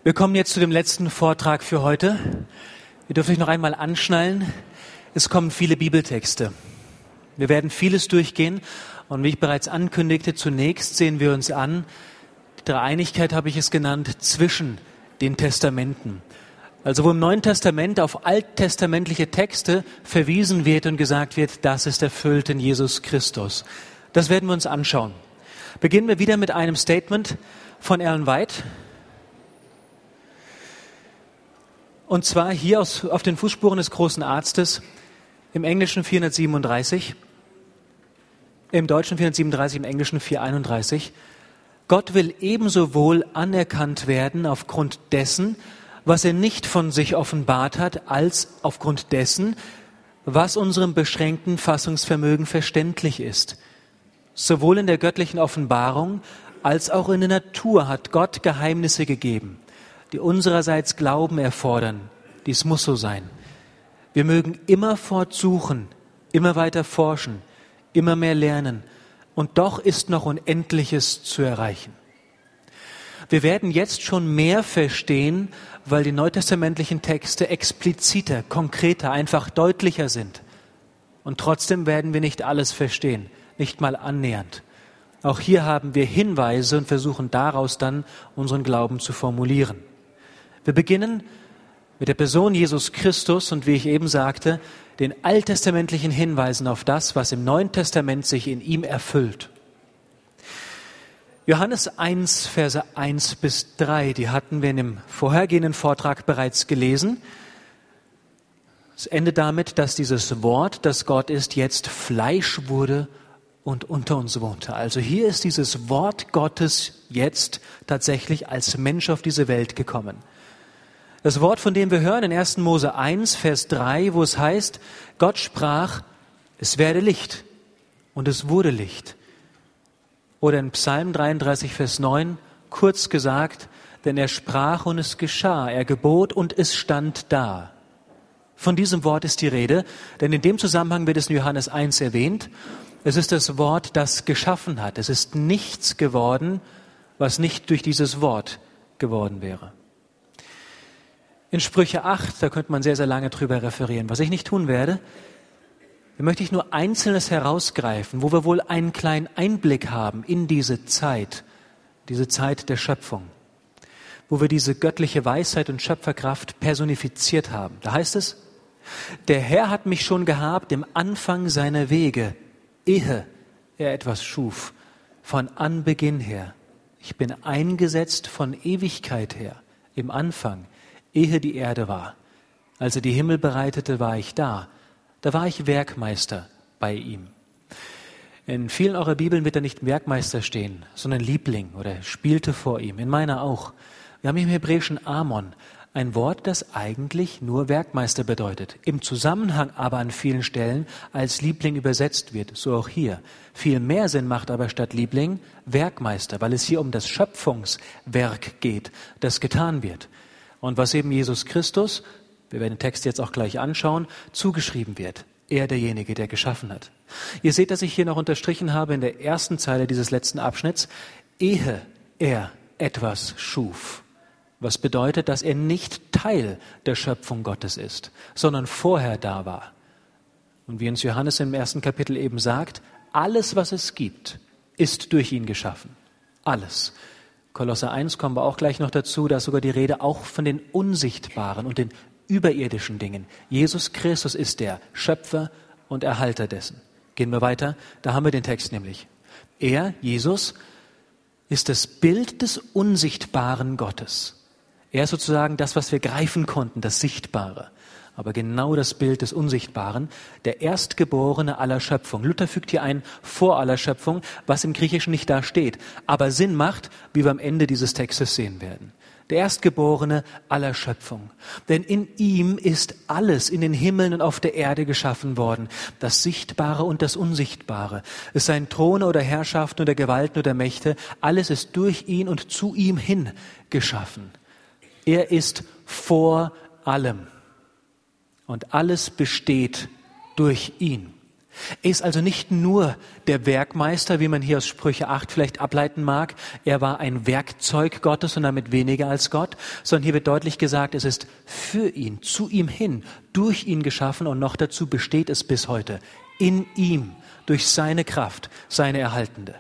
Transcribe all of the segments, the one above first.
Wir kommen jetzt zu dem letzten Vortrag für heute. Ihr dürft euch noch einmal anschnallen. Es kommen viele Bibeltexte. Wir werden vieles durchgehen und wie ich bereits ankündigte, zunächst sehen wir uns an, die Dreieinigkeit habe ich es genannt, zwischen den Testamenten. Also wo im Neuen Testament auf alttestamentliche Texte verwiesen wird und gesagt wird, das ist erfüllt in Jesus Christus. Das werden wir uns anschauen. Beginnen wir wieder mit einem Statement von Ellen White. Und zwar hier auf den Fußspuren des großen Arztes, im Englischen 437, im Deutschen 437, im Englischen 431. Gott will ebenso wohl anerkannt werden aufgrund dessen, was er nicht von sich offenbart hat, als aufgrund dessen, was unserem beschränkten Fassungsvermögen verständlich ist. Sowohl in der göttlichen Offenbarung als auch in der Natur hat Gott Geheimnisse gegeben, die unsererseits Glauben erfordern. Dies muss so sein. Wir mögen immerfort suchen, immer weiter forschen, immer mehr lernen. Und doch ist noch Unendliches zu erreichen. Wir werden jetzt schon mehr verstehen, weil die neutestamentlichen Texte expliziter, konkreter, einfach deutlicher sind. Und trotzdem werden wir nicht alles verstehen, nicht mal annähernd. Auch hier haben wir Hinweise und versuchen daraus dann unseren Glauben zu formulieren. Wir beginnen mit der Person Jesus Christus und wie ich eben sagte, den alttestamentlichen Hinweisen auf das, was im Neuen Testament sich in ihm erfüllt. Johannes 1, Verse 1 bis 3, die hatten wir in dem vorhergehenden Vortrag bereits gelesen. Es endet damit, dass dieses Wort, das Gott ist, jetzt Fleisch wurde und unter uns wohnte. Also hier ist dieses Wort Gottes jetzt tatsächlich als Mensch auf diese Welt gekommen. Das Wort, von dem wir hören in 1. Mose 1, Vers 3, wo es heißt, Gott sprach, es werde Licht und es wurde Licht. Oder in Psalm 33, Vers 9, kurz gesagt, denn er sprach und es geschah, er gebot und es stand da. Von diesem Wort ist die Rede, denn in dem Zusammenhang wird es in Johannes 1 erwähnt. Es ist das Wort, das geschaffen hat. Es ist nichts geworden, was nicht durch dieses Wort geworden wäre. In Sprüche 8, da könnte man sehr, sehr lange drüber referieren. Was ich nicht tun werde, da möchte ich nur Einzelnes herausgreifen, wo wir wohl einen kleinen Einblick haben in diese Zeit der Schöpfung, wo wir diese göttliche Weisheit und Schöpferkraft personifiziert haben. Da heißt es, der Herr hat mich schon gehabt im Anfang seiner Wege, ehe er etwas schuf, von Anbeginn her. Ich bin eingesetzt von Ewigkeit her, im Anfang, ehe die Erde war. Als er die Himmel bereitete, war ich da. Da war ich Werkmeister bei ihm. In vielen eurer Bibeln wird da nicht Werkmeister stehen, sondern Liebling oder spielte vor ihm. In meiner auch. Wir haben im Hebräischen Amon, ein Wort, das eigentlich nur Werkmeister bedeutet. Im Zusammenhang aber an vielen Stellen als Liebling übersetzt wird, so auch hier. Viel mehr Sinn macht aber statt Liebling Werkmeister, weil es hier um das Schöpfungswerk geht, das getan wird. Und was eben Jesus Christus, wir werden den Text jetzt auch gleich anschauen, zugeschrieben wird. Er derjenige, der geschaffen hat. Ihr seht, dass ich hier noch unterstrichen habe in der ersten Zeile dieses letzten Abschnitts, ehe er etwas schuf. Was bedeutet, dass er nicht Teil der Schöpfung Gottes ist, sondern vorher da war. Und wie uns Johannes im 1. Kapitel eben sagt, alles, was es gibt, ist durch ihn geschaffen. Alles. Kolosser 1 kommen wir auch gleich noch dazu, da ist sogar die Rede auch von den unsichtbaren und den überirdischen Dingen. Jesus Christus ist der Schöpfer und Erhalter dessen. Gehen wir weiter, da haben wir den Text nämlich. Er, Jesus, ist das Bild des unsichtbaren Gottes. Er ist sozusagen das, was wir greifen konnten, das Sichtbare. Aber genau das Bild des Unsichtbaren, der Erstgeborene aller Schöpfung. Luther fügt hier ein vor aller Schöpfung, was im Griechischen nicht da steht, aber Sinn macht, wie wir am Ende dieses Textes sehen werden. Der Erstgeborene aller Schöpfung. Denn in ihm ist alles in den Himmeln und auf der Erde geschaffen worden, das Sichtbare und das Unsichtbare. Es seien Throne oder Herrschaften oder Gewalten oder Mächte, alles ist durch ihn und zu ihm hin geschaffen. Er ist vor allem. Und alles besteht durch ihn. Er ist also nicht nur der Werkmeister, wie man hier aus Sprüche 8 vielleicht ableiten mag. Er war ein Werkzeug Gottes und damit weniger als Gott, sondern hier wird deutlich gesagt, es ist für ihn, zu ihm hin, durch ihn geschaffen und noch dazu besteht es bis heute. In ihm, durch seine Kraft, seine erhaltende.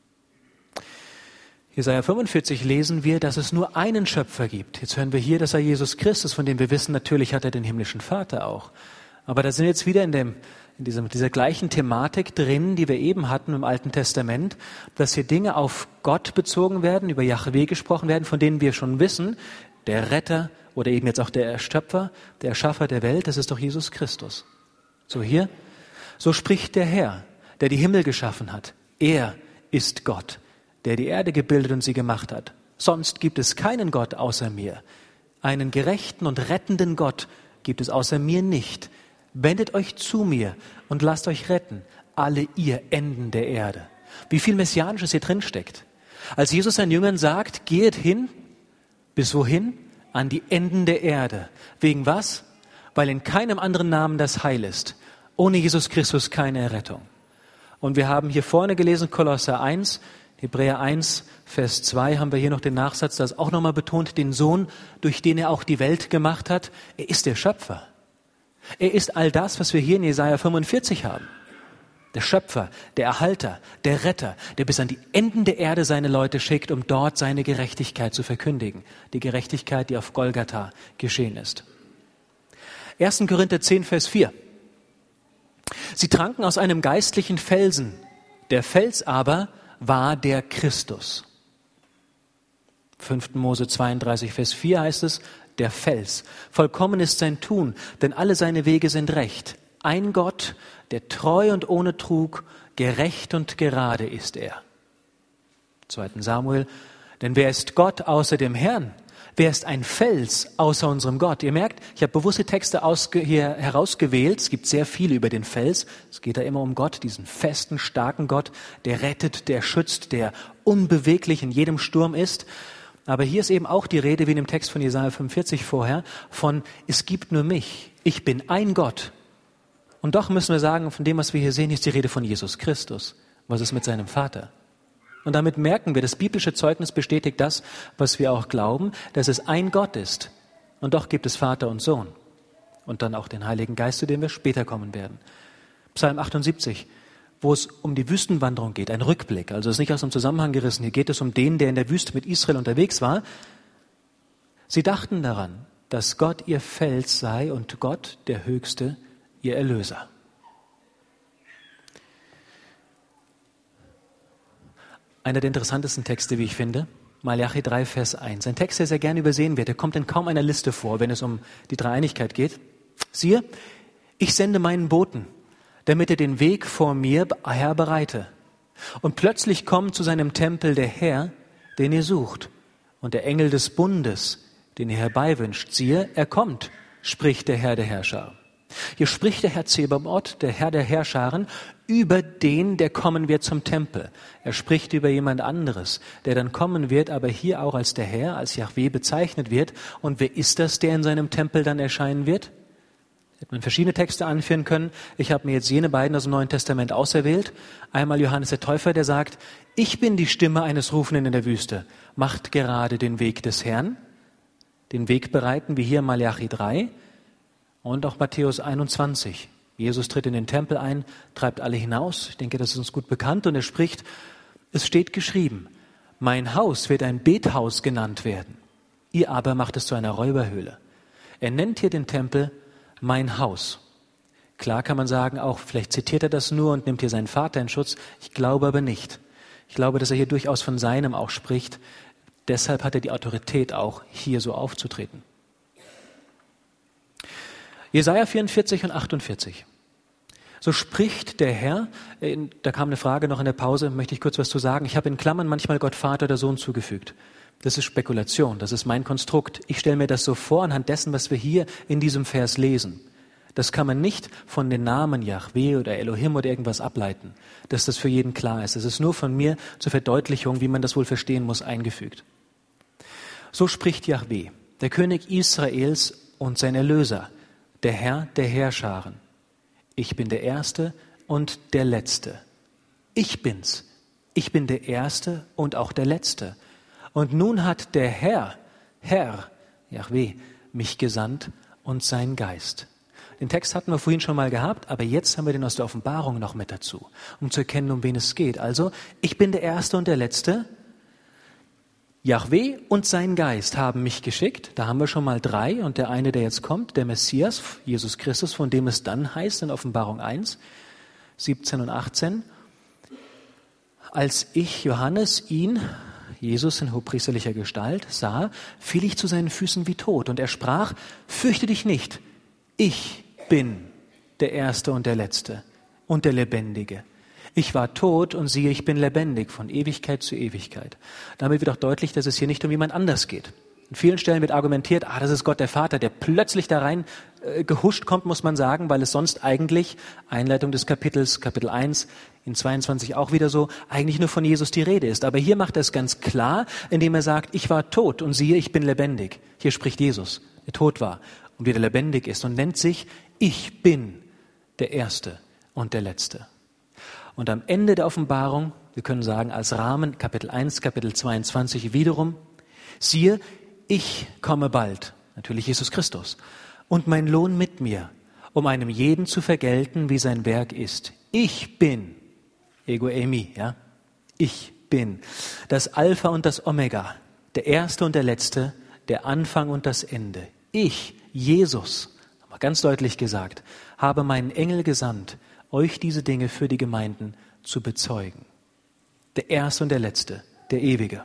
Jesaja 45 lesen wir, dass es nur einen Schöpfer gibt. Jetzt hören wir hier, dass er Jesus Christus, von dem wir wissen, natürlich hat er den himmlischen Vater auch. Aber da sind wir jetzt wieder in dieser gleichen Thematik drin, die wir eben hatten im Alten Testament, dass hier Dinge auf Gott bezogen werden, über Jahwe gesprochen werden, von denen wir schon wissen, der Retter oder eben jetzt auch der Schöpfer, der Erschaffer der Welt, das ist doch Jesus Christus. So hier, so spricht der Herr, der die Himmel geschaffen hat. Er ist Gott, der die Erde gebildet und sie gemacht hat. Sonst gibt es keinen Gott außer mir. Einen gerechten und rettenden Gott gibt es außer mir nicht. Wendet euch zu mir und lasst euch retten, alle ihr Enden der Erde. Wie viel Messianisches hier drin steckt. Als Jesus seinen Jüngern sagt, geht hin, bis wohin? An die Enden der Erde. Wegen was? Weil in keinem anderen Namen das Heil ist. Ohne Jesus Christus keine Errettung. Und wir haben hier vorne gelesen, Kolosser 1, Hebräer 1, Vers 2, haben wir hier noch den Nachsatz, das auch nochmal betont, den Sohn, durch den er auch die Welt gemacht hat. Er ist der Schöpfer. Er ist all das, was wir hier in Jesaja 45 haben. Der Schöpfer, der Erhalter, der Retter, der bis an die Enden der Erde seine Leute schickt, um dort seine Gerechtigkeit zu verkündigen. Die Gerechtigkeit, die auf Golgatha geschehen ist. 1. Korinther 10, Vers 4. Sie tranken aus einem geistlichen Felsen. Der Fels aber war der Christus. 5. Mose 32, Vers 4 heißt es, der Fels. Vollkommen ist sein Tun, denn alle seine Wege sind recht. Ein Gott, der treu und ohne Trug, gerecht und gerade ist er. 2. Samuel, denn wer ist Gott außer dem Herrn? Wer ist ein Fels außer unserem Gott? Ihr merkt, ich habe bewusste Texte hier herausgewählt. Es gibt sehr viele über den Fels. Es geht da immer um Gott, diesen festen, starken Gott, der rettet, der schützt, der unbeweglich in jedem Sturm ist. Aber hier ist eben auch die Rede, wie in dem Text von Jesaja 45 vorher, von es gibt nur mich. Ich bin ein Gott. Und doch müssen wir sagen, von dem, was wir hier sehen, ist die Rede von Jesus Christus. Was ist mit seinem Vater? Und damit merken wir, das biblische Zeugnis bestätigt das, was wir auch glauben, dass es ein Gott ist. Und doch gibt es Vater und Sohn. Und dann auch den Heiligen Geist, zu dem wir später kommen werden. Psalm 78, wo es um die Wüstenwanderung geht, ein Rückblick. Also es ist nicht aus dem Zusammenhang gerissen. Hier geht es um den, der in der Wüste mit Israel unterwegs war. Sie dachten daran, dass Gott ihr Fels sei und Gott, der Höchste, ihr Erlöser. Einer der interessantesten Texte, wie ich finde, Malachi 3, Vers 1. Ein Text, der sehr gerne übersehen wird. Der kommt in kaum einer Liste vor, wenn es um die Dreieinigkeit geht. Siehe, ich sende meinen Boten, damit er den Weg vor mir herbereite. Und plötzlich kommt zu seinem Tempel der Herr, den ihr sucht. Und der Engel des Bundes, den ihr herbeiwünscht. Siehe, er kommt, spricht der Herr der Herrscher. Hier spricht der Herr Zebaoth, der Herr der Herrscharen, über den, der kommen wird zum Tempel. Er spricht über jemand anderes, der dann kommen wird, aber hier auch als der Herr, als Jahwe bezeichnet wird. Und wer ist das, der in seinem Tempel dann erscheinen wird? Hätte man verschiedene Texte anführen können. Ich habe mir jetzt jene beiden aus dem Neuen Testament auserwählt. Einmal Johannes der Täufer, der sagt, ich bin die Stimme eines Rufenden in der Wüste. Macht gerade den Weg des Herrn. Den Weg bereiten, wie hier Malachi 3. Und auch Matthäus 21. Jesus tritt in den Tempel ein, treibt alle hinaus. Ich denke, das ist uns gut bekannt. Und er spricht, es steht geschrieben, mein Haus wird ein Bethaus genannt werden. Ihr aber macht es zu einer Räuberhöhle. Er nennt hier den Tempel mein Haus. Klar kann man sagen, auch vielleicht zitiert er das nur und nimmt hier seinen Vater in Schutz. Ich glaube aber nicht. Ich glaube, dass er hier durchaus von seinem auch spricht. Deshalb hat er die Autorität auch, hier so aufzutreten. Jesaja 44 und 48. So spricht der Herr, da kam eine Frage noch in der Pause, möchte ich kurz was zu sagen. Ich habe in Klammern manchmal Gott Vater oder Sohn zugefügt. Das ist Spekulation, das ist mein Konstrukt. Ich stelle mir das so vor anhand dessen, was wir hier in diesem Vers lesen. Das kann man nicht von den Namen Jahwe oder Elohim oder irgendwas ableiten, dass das für jeden klar ist. Es ist nur von mir zur Verdeutlichung, wie man das wohl verstehen muss, eingefügt. So spricht Jahwe, der König Israels und sein Erlöser, der Herr der Herrscharen. Ich bin der Erste, und der Letzte. Ich bin's. Ich bin der Erste und auch der Letzte. Und nun hat der Herr, Jahweh, mich gesandt und sein Geist. Den Text hatten wir vorhin schon mal gehabt, aber jetzt haben wir den aus der Offenbarung noch mit dazu, um zu erkennen, um wen es geht. Also, ich bin der Erste und der Letzte. Jahweh und sein Geist haben mich geschickt. Da haben wir schon mal 3. Und der eine, der jetzt kommt, der Messias, Jesus Christus, von dem es dann heißt in Offenbarung 1, 17 und 18. Als ich, Johannes, ihn, Jesus in hochpriesterlicher Gestalt, sah, fiel ich zu seinen Füßen wie tot. Und er sprach, fürchte dich nicht, ich bin der Erste und der Letzte und der Lebendige. Ich war tot und siehe, ich bin lebendig von Ewigkeit zu Ewigkeit. Damit wird auch deutlich, dass es hier nicht um jemand anders geht. An vielen Stellen wird argumentiert, das ist Gott der Vater, der plötzlich da rein gehuscht kommt, muss man sagen, weil es sonst eigentlich, Einleitung des Kapitels, Kapitel 1, in 22 auch wieder so, eigentlich nur von Jesus die Rede ist. Aber hier macht er es ganz klar, indem er sagt, ich war tot und siehe, ich bin lebendig. Hier spricht Jesus, der tot war und wieder lebendig ist und nennt sich, ich bin der Erste und der Letzte. Und am Ende der Offenbarung, wir können sagen als Rahmen, Kapitel 1, Kapitel 22 wiederum, siehe, ich komme bald, natürlich Jesus Christus, und mein Lohn mit mir, um einem jeden zu vergelten, wie sein Werk ist. Ich bin, Ego Eimi, ja, ich bin das Alpha und das Omega, der Erste und der Letzte, der Anfang und das Ende. Ich, Jesus, haben wir ganz deutlich gesagt, habe meinen Engel gesandt, euch diese Dinge für die Gemeinden zu bezeugen. Der Erste und der Letzte, der Ewige.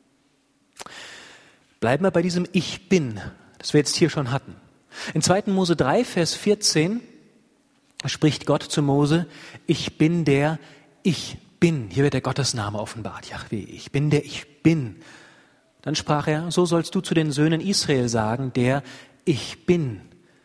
Bleiben wir bei diesem Ich Bin, das wir jetzt hier schon hatten. In 2. Mose 3, Vers 14 spricht Gott zu Mose, ich bin der Ich Bin. Hier wird der Gottesname offenbart, Jahweh, ich bin der Ich Bin. Dann sprach er, so sollst du zu den Söhnen Israel sagen, der Ich Bin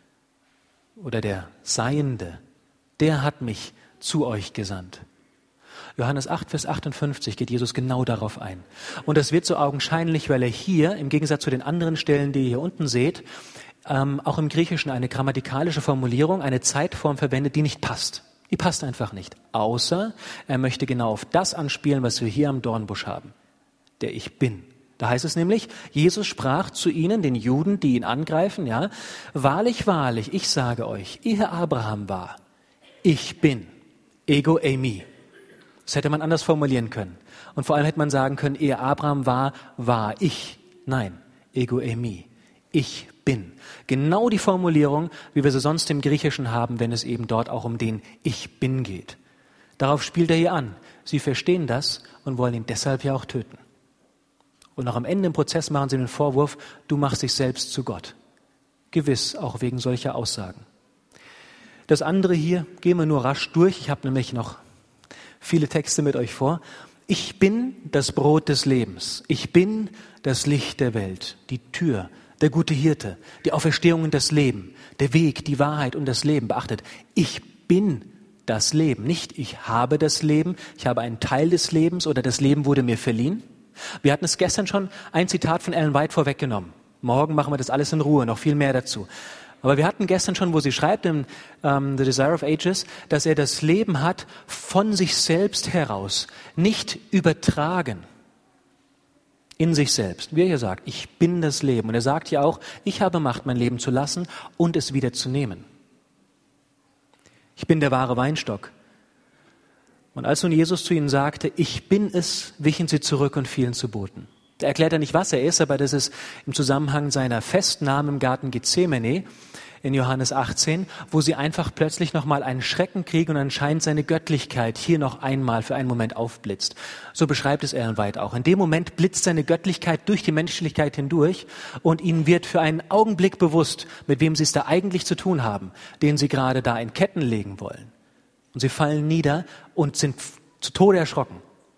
oder der Seiende, der hat mich zu euch gesandt. Johannes 8, Vers 58 geht Jesus genau darauf ein. Und das wird so augenscheinlich, weil er hier, im Gegensatz zu den anderen Stellen, die ihr hier unten seht, auch im Griechischen eine grammatikalische Formulierung, eine Zeitform verwendet, die nicht passt. Die passt einfach nicht. Außer er möchte genau auf das anspielen, was wir hier am Dornbusch haben. Der Ich Bin. Da heißt es nämlich, Jesus sprach zu ihnen, den Juden, die ihn angreifen, ja, wahrlich, wahrlich, ich sage euch, ehe Abraham war, ich bin, Ego Eimi. Das hätte man anders formulieren können. Und vor allem hätte man sagen können, ehe Abraham war ich. Nein, Ego Eimi, ich bin. Genau die Formulierung, wie wir sie sonst im Griechischen haben, wenn es eben dort auch um den Ich Bin geht. Darauf spielt er hier an. Sie verstehen das und wollen ihn deshalb ja auch töten. Und noch am Ende im Prozess machen sie den Vorwurf, du machst dich selbst zu Gott. Gewiss, auch wegen solcher Aussagen. Das andere hier gehen wir nur rasch durch. Ich habe nämlich noch viele Texte mit euch vor. Ich bin das Brot des Lebens. Ich bin das Licht der Welt, die Tür, der gute Hirte, die Auferstehung und das Leben, der Weg, die Wahrheit und das Leben. Beachtet, ich bin das Leben. Nicht ich habe das Leben, ich habe einen Teil des Lebens oder das Leben wurde mir verliehen. Wir hatten es gestern schon ein Zitat von Ellen White vorweggenommen. Morgen machen wir das alles in Ruhe, noch viel mehr dazu. Aber wir hatten gestern schon, wo sie schreibt im The Desire of Ages, dass er das Leben hat von sich selbst heraus, nicht übertragen in sich selbst. Wie er hier sagt, ich bin das Leben. Und er sagt ja auch, ich habe Macht, mein Leben zu lassen und es wieder zu nehmen. Ich bin der wahre Weinstock. Und als nun Jesus zu ihnen sagte, ich bin es, wichen sie zurück und fielen zu Boden. Da erklärt er nicht, was er ist, aber das ist im Zusammenhang seiner Festnahme im Garten Gethsemane in Johannes 18, wo sie einfach plötzlich nochmal einen Schrecken kriegen und anscheinend seine Göttlichkeit hier noch einmal für einen Moment aufblitzt. So beschreibt es Ellen White auch. In dem Moment blitzt seine Göttlichkeit durch die Menschlichkeit hindurch und ihnen wird für einen Augenblick bewusst, mit wem sie es da eigentlich zu tun haben, den sie gerade da in Ketten legen wollen. Und sie fallen nieder und sind zu Tode erschrocken.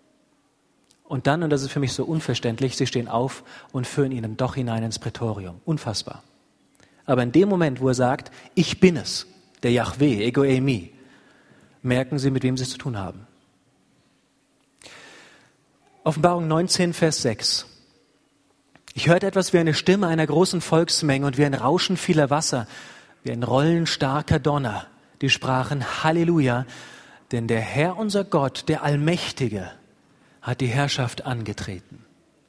Und dann, und das ist für mich so unverständlich, sie stehen auf und führen ihn doch hinein ins Prätorium. Unfassbar. Aber in dem Moment, wo er sagt, ich bin es, der Jahweh, Ego Eimi, merken sie, mit wem sie es zu tun haben. Offenbarung 19, Vers 6. Ich hörte etwas wie eine Stimme einer großen Volksmenge und wie ein Rauschen vieler Wasser, wie ein Rollen starker Donner. Die sprachen, Halleluja, Denn der Herr, unser Gott, der Allmächtige, hat die Herrschaft angetreten.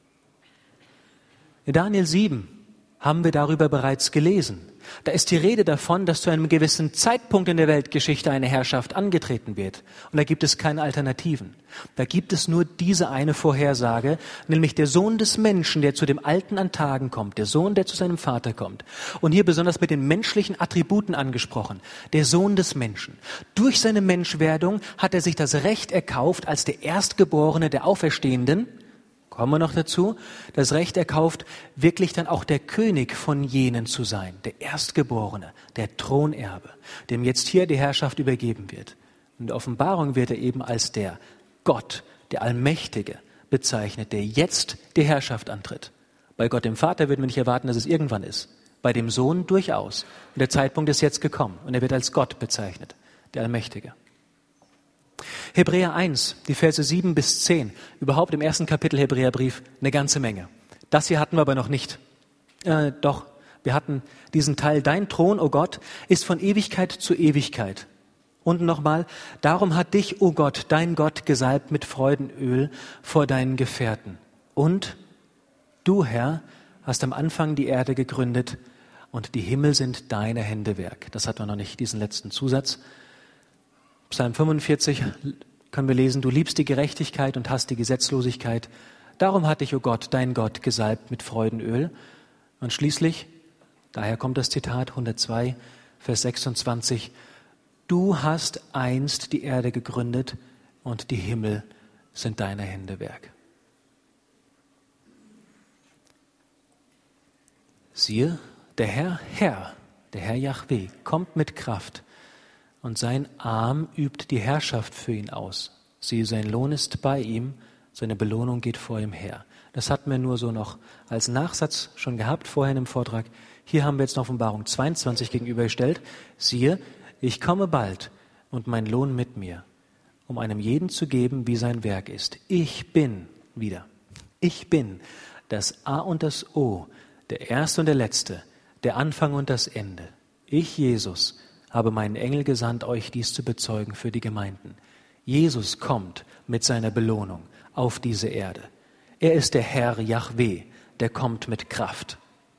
In Daniel 7 haben wir darüber bereits gelesen. Da ist die Rede davon, dass zu einem gewissen Zeitpunkt in der Weltgeschichte eine Herrschaft angetreten wird. Und da gibt es keine Alternativen. Da gibt es nur diese eine Vorhersage, nämlich der Sohn des Menschen, der zu dem Alten an Tagen kommt, der Sohn, der zu seinem Vater kommt. Und hier besonders mit den menschlichen Attributen angesprochen, der Sohn des Menschen. Durch seine Menschwerdung hat er sich das Recht erkauft, als der Erstgeborene der Auferstehenden, kommen wir noch dazu, das Recht erkauft, wirklich dann auch der König von jenen zu sein, der Erstgeborene, der Thronerbe, dem jetzt hier die Herrschaft übergeben wird. In der Offenbarung wird er eben als der Gott, der Allmächtige bezeichnet, der jetzt die Herrschaft antritt. Bei Gott dem Vater würden wir nicht erwarten, dass es irgendwann ist. Bei dem Sohn durchaus. Und der Zeitpunkt ist jetzt gekommen und er wird als Gott bezeichnet, der Allmächtige. Hebräer 1, die Verse 7 bis 10, überhaupt im ersten Kapitel Hebräerbrief eine ganze Menge. Das hier hatten wir aber noch nicht. Doch, wir hatten diesen Teil, dein Thron, o Gott, ist von Ewigkeit zu Ewigkeit. Und nochmal, darum hat dich, o Gott, dein Gott, gesalbt mit Freudenöl vor deinen Gefährten. Und du, Herr, hast am Anfang die Erde gegründet und die Himmel sind deine Händewerk. Das hat man noch nicht, diesen letzten Zusatz. Psalm 45 können wir lesen, du liebst die Gerechtigkeit und hast die Gesetzlosigkeit. Darum hat dich, o Gott, dein Gott, gesalbt mit Freudenöl. Und schließlich, daher kommt das Zitat 102, Vers 26, du hast einst die Erde gegründet und die Himmel sind deine Händewerk. Siehe, der Herr Jahwe, kommt mit Kraft. Und sein Arm übt die Herrschaft für ihn aus. Siehe, sein Lohn ist bei ihm, seine Belohnung geht vor ihm her. Das hatten wir nur so noch als Nachsatz schon gehabt, vorhin im Vortrag. Hier haben wir jetzt noch Offenbarung 22 gegenübergestellt. Siehe, ich komme bald und mein Lohn mit mir, um einem jeden zu geben, wie sein Werk ist. Ich bin das A und das O, der Erste und der Letzte, der Anfang und das Ende. Ich, Jesus, habe meinen Engel gesandt, euch dies zu bezeugen für die Gemeinden. Jesus kommt mit seiner Belohnung auf diese Erde. Er ist der Herr Jahwe, der kommt mit Kraft.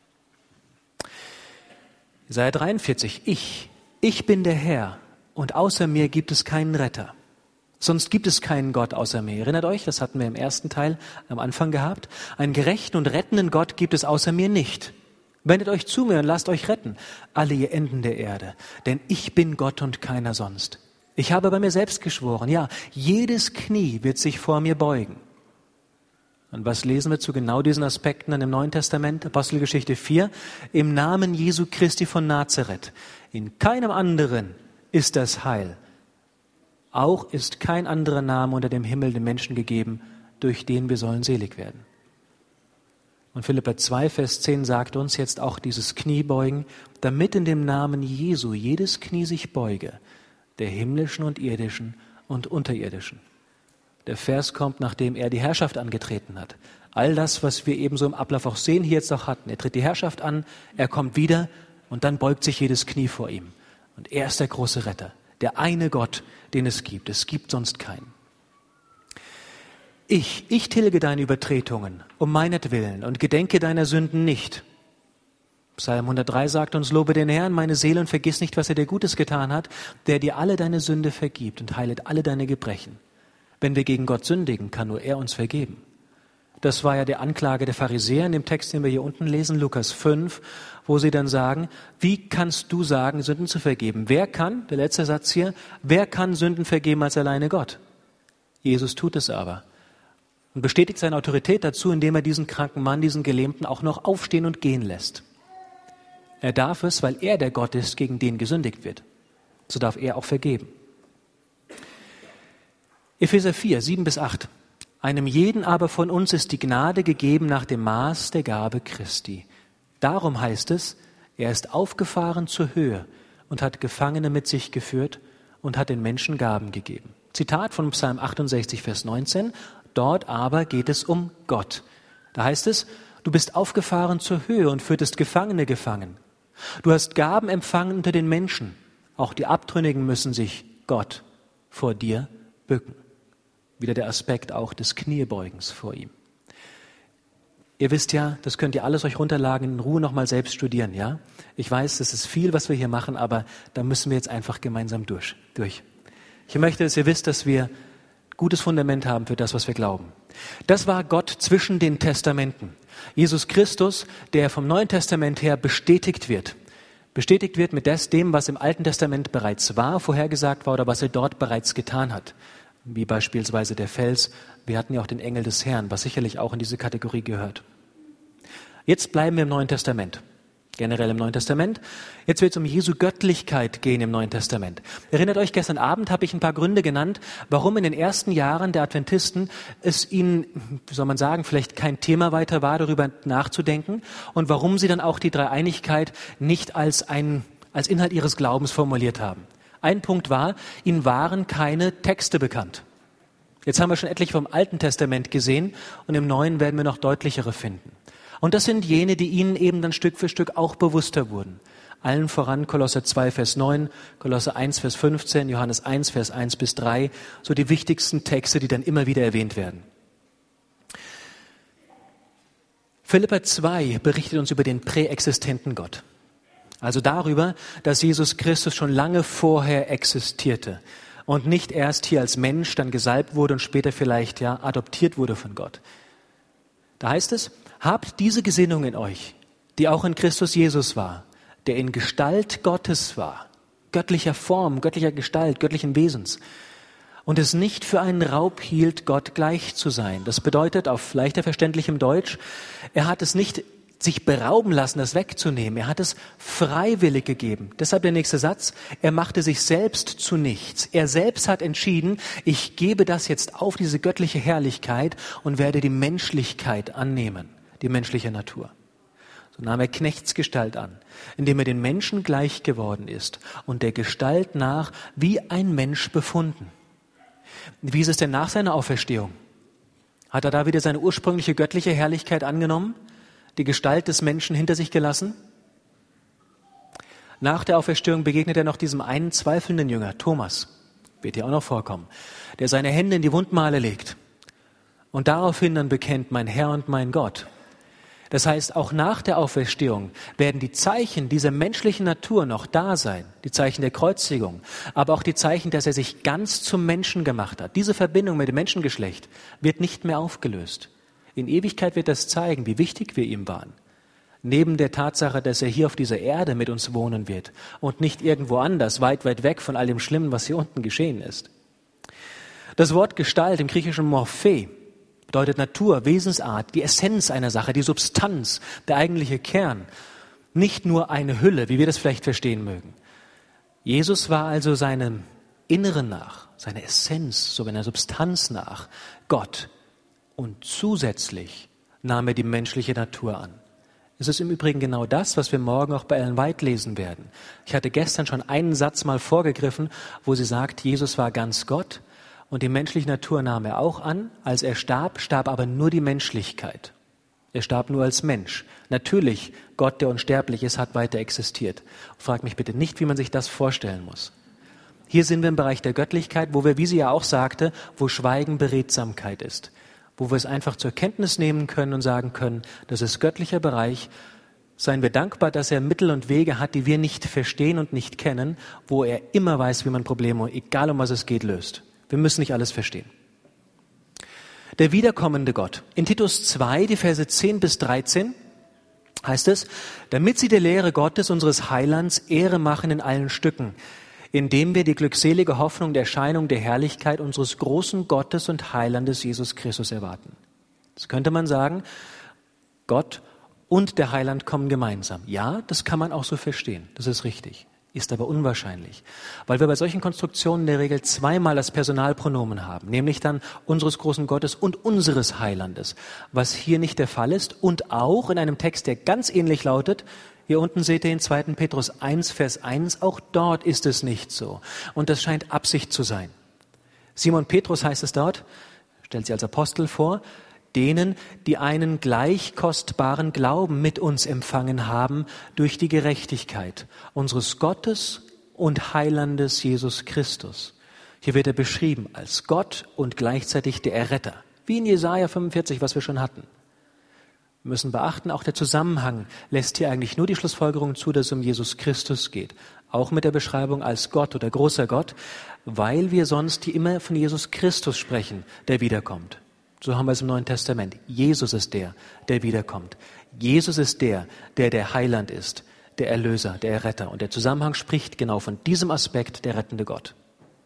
Jesaja 43, ich bin der Herr und außer mir gibt es keinen Retter. Sonst gibt es keinen Gott außer mir. Erinnert euch, das hatten wir im ersten Teil am Anfang gehabt. Einen gerechten und rettenden Gott gibt es außer mir nicht. Wendet euch zu mir und lasst euch retten, alle ihr Enden der Erde. Denn ich bin Gott und keiner sonst. Ich habe bei mir selbst geschworen, ja, jedes Knie wird sich vor mir beugen. Und was lesen wir zu genau diesen Aspekten dann im Neuen Testament? Apostelgeschichte 4, im Namen Jesu Christi von Nazareth. In keinem anderen ist das Heil. Auch ist kein anderer Name unter dem Himmel den Menschen gegeben, durch den wir sollen selig werden. Und Philipper 2, Vers 10 sagt uns jetzt auch dieses Kniebeugen, damit in dem Namen Jesu jedes Knie sich beuge, der himmlischen und irdischen und unterirdischen. Der Vers kommt, nachdem er die Herrschaft angetreten hat. All das, was wir eben so im Ablauf auch sehen, hier jetzt auch hatten. Er tritt die Herrschaft an, er kommt wieder und dann beugt sich jedes Knie vor ihm. Und er ist der große Retter, der eine Gott, den es gibt. Es gibt sonst keinen. Ich tilge deine Übertretungen um meinetwillen und gedenke deiner Sünden nicht. Psalm 103 sagt uns, lobe den Herrn, meine Seele, und vergiss nicht, was er dir Gutes getan hat, der dir alle deine Sünde vergibt und heilet alle deine Gebrechen. Wenn wir gegen Gott sündigen, kann nur er uns vergeben. Das war ja die Anklage der Pharisäer in dem Text, den wir hier unten lesen, Lukas 5, wo sie dann sagen, wie kannst du sagen, Sünden zu vergeben? Wer kann, der letzte Satz hier, wer kann Sünden vergeben als alleine Gott? Jesus tut es aber. Und bestätigt seine Autorität dazu, indem er diesen kranken Mann, diesen Gelähmten auch noch aufstehen und gehen lässt. Er darf es, weil er der Gott ist, gegen den gesündigt wird. So darf er auch vergeben. Epheser 4, 7 bis 8. Einem jeden aber von uns ist die Gnade gegeben nach dem Maß der Gabe Christi. Darum heißt es, er ist aufgefahren zur Höhe und hat Gefangene mit sich geführt und hat den Menschen Gaben gegeben. Zitat von Psalm 68, Vers 19. Dort aber geht es um Gott. Da heißt es, du bist aufgefahren zur Höhe und führtest Gefangene gefangen. Du hast Gaben empfangen unter den Menschen. Auch die Abtrünnigen müssen sich Gott vor dir bücken. Wieder der Aspekt auch des Kniebeugens vor ihm. Ihr wisst ja, das könnt ihr alles euch runterladen, in Ruhe nochmal selbst studieren, ja? Ich weiß, das ist viel, was wir hier machen, aber da müssen wir jetzt einfach gemeinsam durch. Ich möchte, dass ihr wisst, dass wir gutes Fundament haben für das, was wir glauben. Das war Gott zwischen den Testamenten. Jesus Christus, der vom Neuen Testament her bestätigt wird mit dem, was im Alten Testament bereits war, vorhergesagt war oder was er dort bereits getan hat. Wie beispielsweise der Fels. Wir hatten ja auch den Engel des Herrn, was sicherlich auch in diese Kategorie gehört. Jetzt bleiben wir im Neuen Testament. Generell im Neuen Testament. Jetzt wird es um Jesu Göttlichkeit gehen im Neuen Testament. Erinnert euch, gestern Abend habe ich ein paar Gründe genannt, warum in den ersten Jahren der Adventisten es ihnen, wie soll man sagen, vielleicht kein Thema weiter war, darüber nachzudenken und warum sie dann auch die Dreieinigkeit nicht als Inhalt ihres Glaubens formuliert haben. Ein Punkt war, ihnen waren keine Texte bekannt. Jetzt haben wir schon etliche vom Alten Testament gesehen und im Neuen werden wir noch deutlichere finden. Und das sind jene, die ihnen eben dann Stück für Stück auch bewusster wurden. Allen voran Kolosser 2, Vers 9, Kolosser 1, Vers 15, Johannes 1, Vers 1 bis 3, so die wichtigsten Texte, die dann immer wieder erwähnt werden. Philipper 2 berichtet uns über den präexistenten Gott. Also darüber, dass Jesus Christus schon lange vorher existierte und nicht erst hier als Mensch dann gesalbt wurde und später vielleicht adoptiert wurde von Gott. Da heißt es, habt diese Gesinnung in euch, die auch in Christus Jesus war, der in Gestalt Gottes war, göttlicher Form, göttlicher Gestalt, göttlichen Wesens, und es nicht für einen Raub hielt, Gott gleich zu sein. Das bedeutet auf leichter verständlichem Deutsch, er hat es nicht sich berauben lassen, das wegzunehmen. Er hat es freiwillig gegeben. Deshalb der nächste Satz, er machte sich selbst zu nichts. Er selbst hat entschieden, ich gebe das jetzt auf, diese göttliche Herrlichkeit, und werde die Menschlichkeit annehmen, die menschliche Natur. So nahm er Knechtsgestalt an, indem er den Menschen gleich geworden ist und der Gestalt nach wie ein Mensch befunden. Wie ist es denn nach seiner Auferstehung? Hat er da wieder seine ursprüngliche göttliche Herrlichkeit angenommen? Die Gestalt des Menschen hinter sich gelassen? Nach der Auferstehung begegnet er noch diesem einen zweifelnden Jünger, Thomas, wird hier auch noch vorkommen, der seine Hände in die Wundmale legt und daraufhin dann bekennt, mein Herr und mein Gott. Das heißt, auch nach der Auferstehung werden die Zeichen dieser menschlichen Natur noch da sein, die Zeichen der Kreuzigung, aber auch die Zeichen, dass er sich ganz zum Menschen gemacht hat. Diese Verbindung mit dem Menschengeschlecht wird nicht mehr aufgelöst. In Ewigkeit wird das zeigen, wie wichtig wir ihm waren. Neben der Tatsache, dass er hier auf dieser Erde mit uns wohnen wird und nicht irgendwo anders, weit, weit weg von all dem Schlimmen, was hier unten geschehen ist. Das Wort Gestalt im griechischen Morphe bedeutet Natur, Wesensart, die Essenz einer Sache, die Substanz, der eigentliche Kern. Nicht nur eine Hülle, wie wir das vielleicht verstehen mögen. Jesus war also seinem Inneren nach, seiner Essenz, so seiner Substanz nach, Gott. Und zusätzlich nahm er die menschliche Natur an. Es ist im Übrigen genau das, was wir morgen auch bei Ellen White lesen werden. Ich hatte gestern schon einen Satz mal vorgegriffen, wo sie sagt, Jesus war ganz Gott und die menschliche Natur nahm er auch an. Als er starb, starb aber nur die Menschlichkeit. Er starb nur als Mensch. Natürlich, Gott, der unsterblich ist, hat weiter existiert. Frag mich bitte nicht, wie man sich das vorstellen muss. Hier sind wir im Bereich der Göttlichkeit, wo wir, wie sie ja auch sagte, wo Schweigen Beredsamkeit ist. Wo wir es einfach zur Kenntnis nehmen können und sagen können, das ist göttlicher Bereich. Seien wir dankbar, dass er Mittel und Wege hat, die wir nicht verstehen und nicht kennen, wo er immer weiß, wie man Probleme, egal um was es geht, löst. Wir müssen nicht alles verstehen. Der wiederkommende Gott. In Titus 2, die Verse 10 bis 13 heißt es, damit sie der Lehre Gottes, unseres Heilands, Ehre machen in allen Stücken, indem wir die glückselige Hoffnung der Erscheinung der Herrlichkeit unseres großen Gottes und Heilandes Jesus Christus erwarten. Das könnte man sagen, Gott und der Heiland kommen gemeinsam. Ja, das kann man auch so verstehen, das ist richtig, ist aber unwahrscheinlich, weil wir bei solchen Konstruktionen in der Regel zweimal das Personalpronomen haben, nämlich dann unseres großen Gottes und unseres Heilandes, was hier nicht der Fall ist und auch in einem Text, der ganz ähnlich lautet. Hier unten seht ihr in 2. Petrus 1, Vers 1, auch dort ist es nicht so. Und das scheint Absicht zu sein. Simon Petrus heißt es dort, stellt sich als Apostel vor, denen, die einen gleich kostbaren Glauben mit uns empfangen haben durch die Gerechtigkeit unseres Gottes und Heilandes Jesus Christus. Hier wird er beschrieben als Gott und gleichzeitig der Erretter. Wie in Jesaja 45, was wir schon hatten. Wir müssen beachten, auch der Zusammenhang lässt hier eigentlich nur die Schlussfolgerung zu, dass es um Jesus Christus geht. Auch mit der Beschreibung als Gott oder großer Gott, weil wir sonst immer von Jesus Christus sprechen, der wiederkommt. So haben wir es im Neuen Testament. Jesus ist der wiederkommt. Jesus ist der Heiland ist, der Erlöser, der Erretter. Und der Zusammenhang spricht genau von diesem Aspekt, der rettende Gott.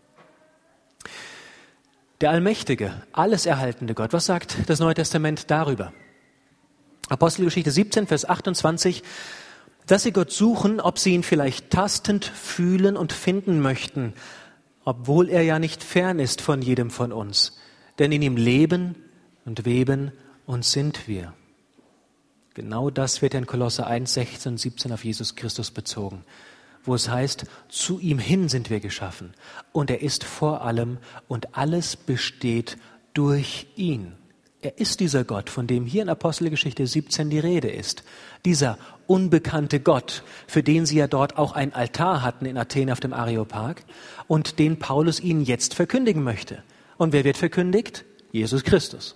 Der allmächtige, alles erhaltende Gott. Was sagt das Neue Testament darüber? Apostelgeschichte 17, Vers 28, dass sie Gott suchen, ob sie ihn vielleicht tastend fühlen und finden möchten, obwohl er ja nicht fern ist von jedem von uns. Denn in ihm leben und weben und sind wir. Genau das wird in Kolosser 1, 16 und 17 auf Jesus Christus bezogen, wo es heißt, zu ihm hin sind wir geschaffen und er ist vor allem und alles besteht durch ihn. Er ist dieser Gott, von dem hier in Apostelgeschichte 17 die Rede ist. Dieser unbekannte Gott, für den sie ja dort auch einen Altar hatten in Athen auf dem Areopag und den Paulus ihnen jetzt verkündigen möchte. Und wer wird verkündigt? Jesus Christus.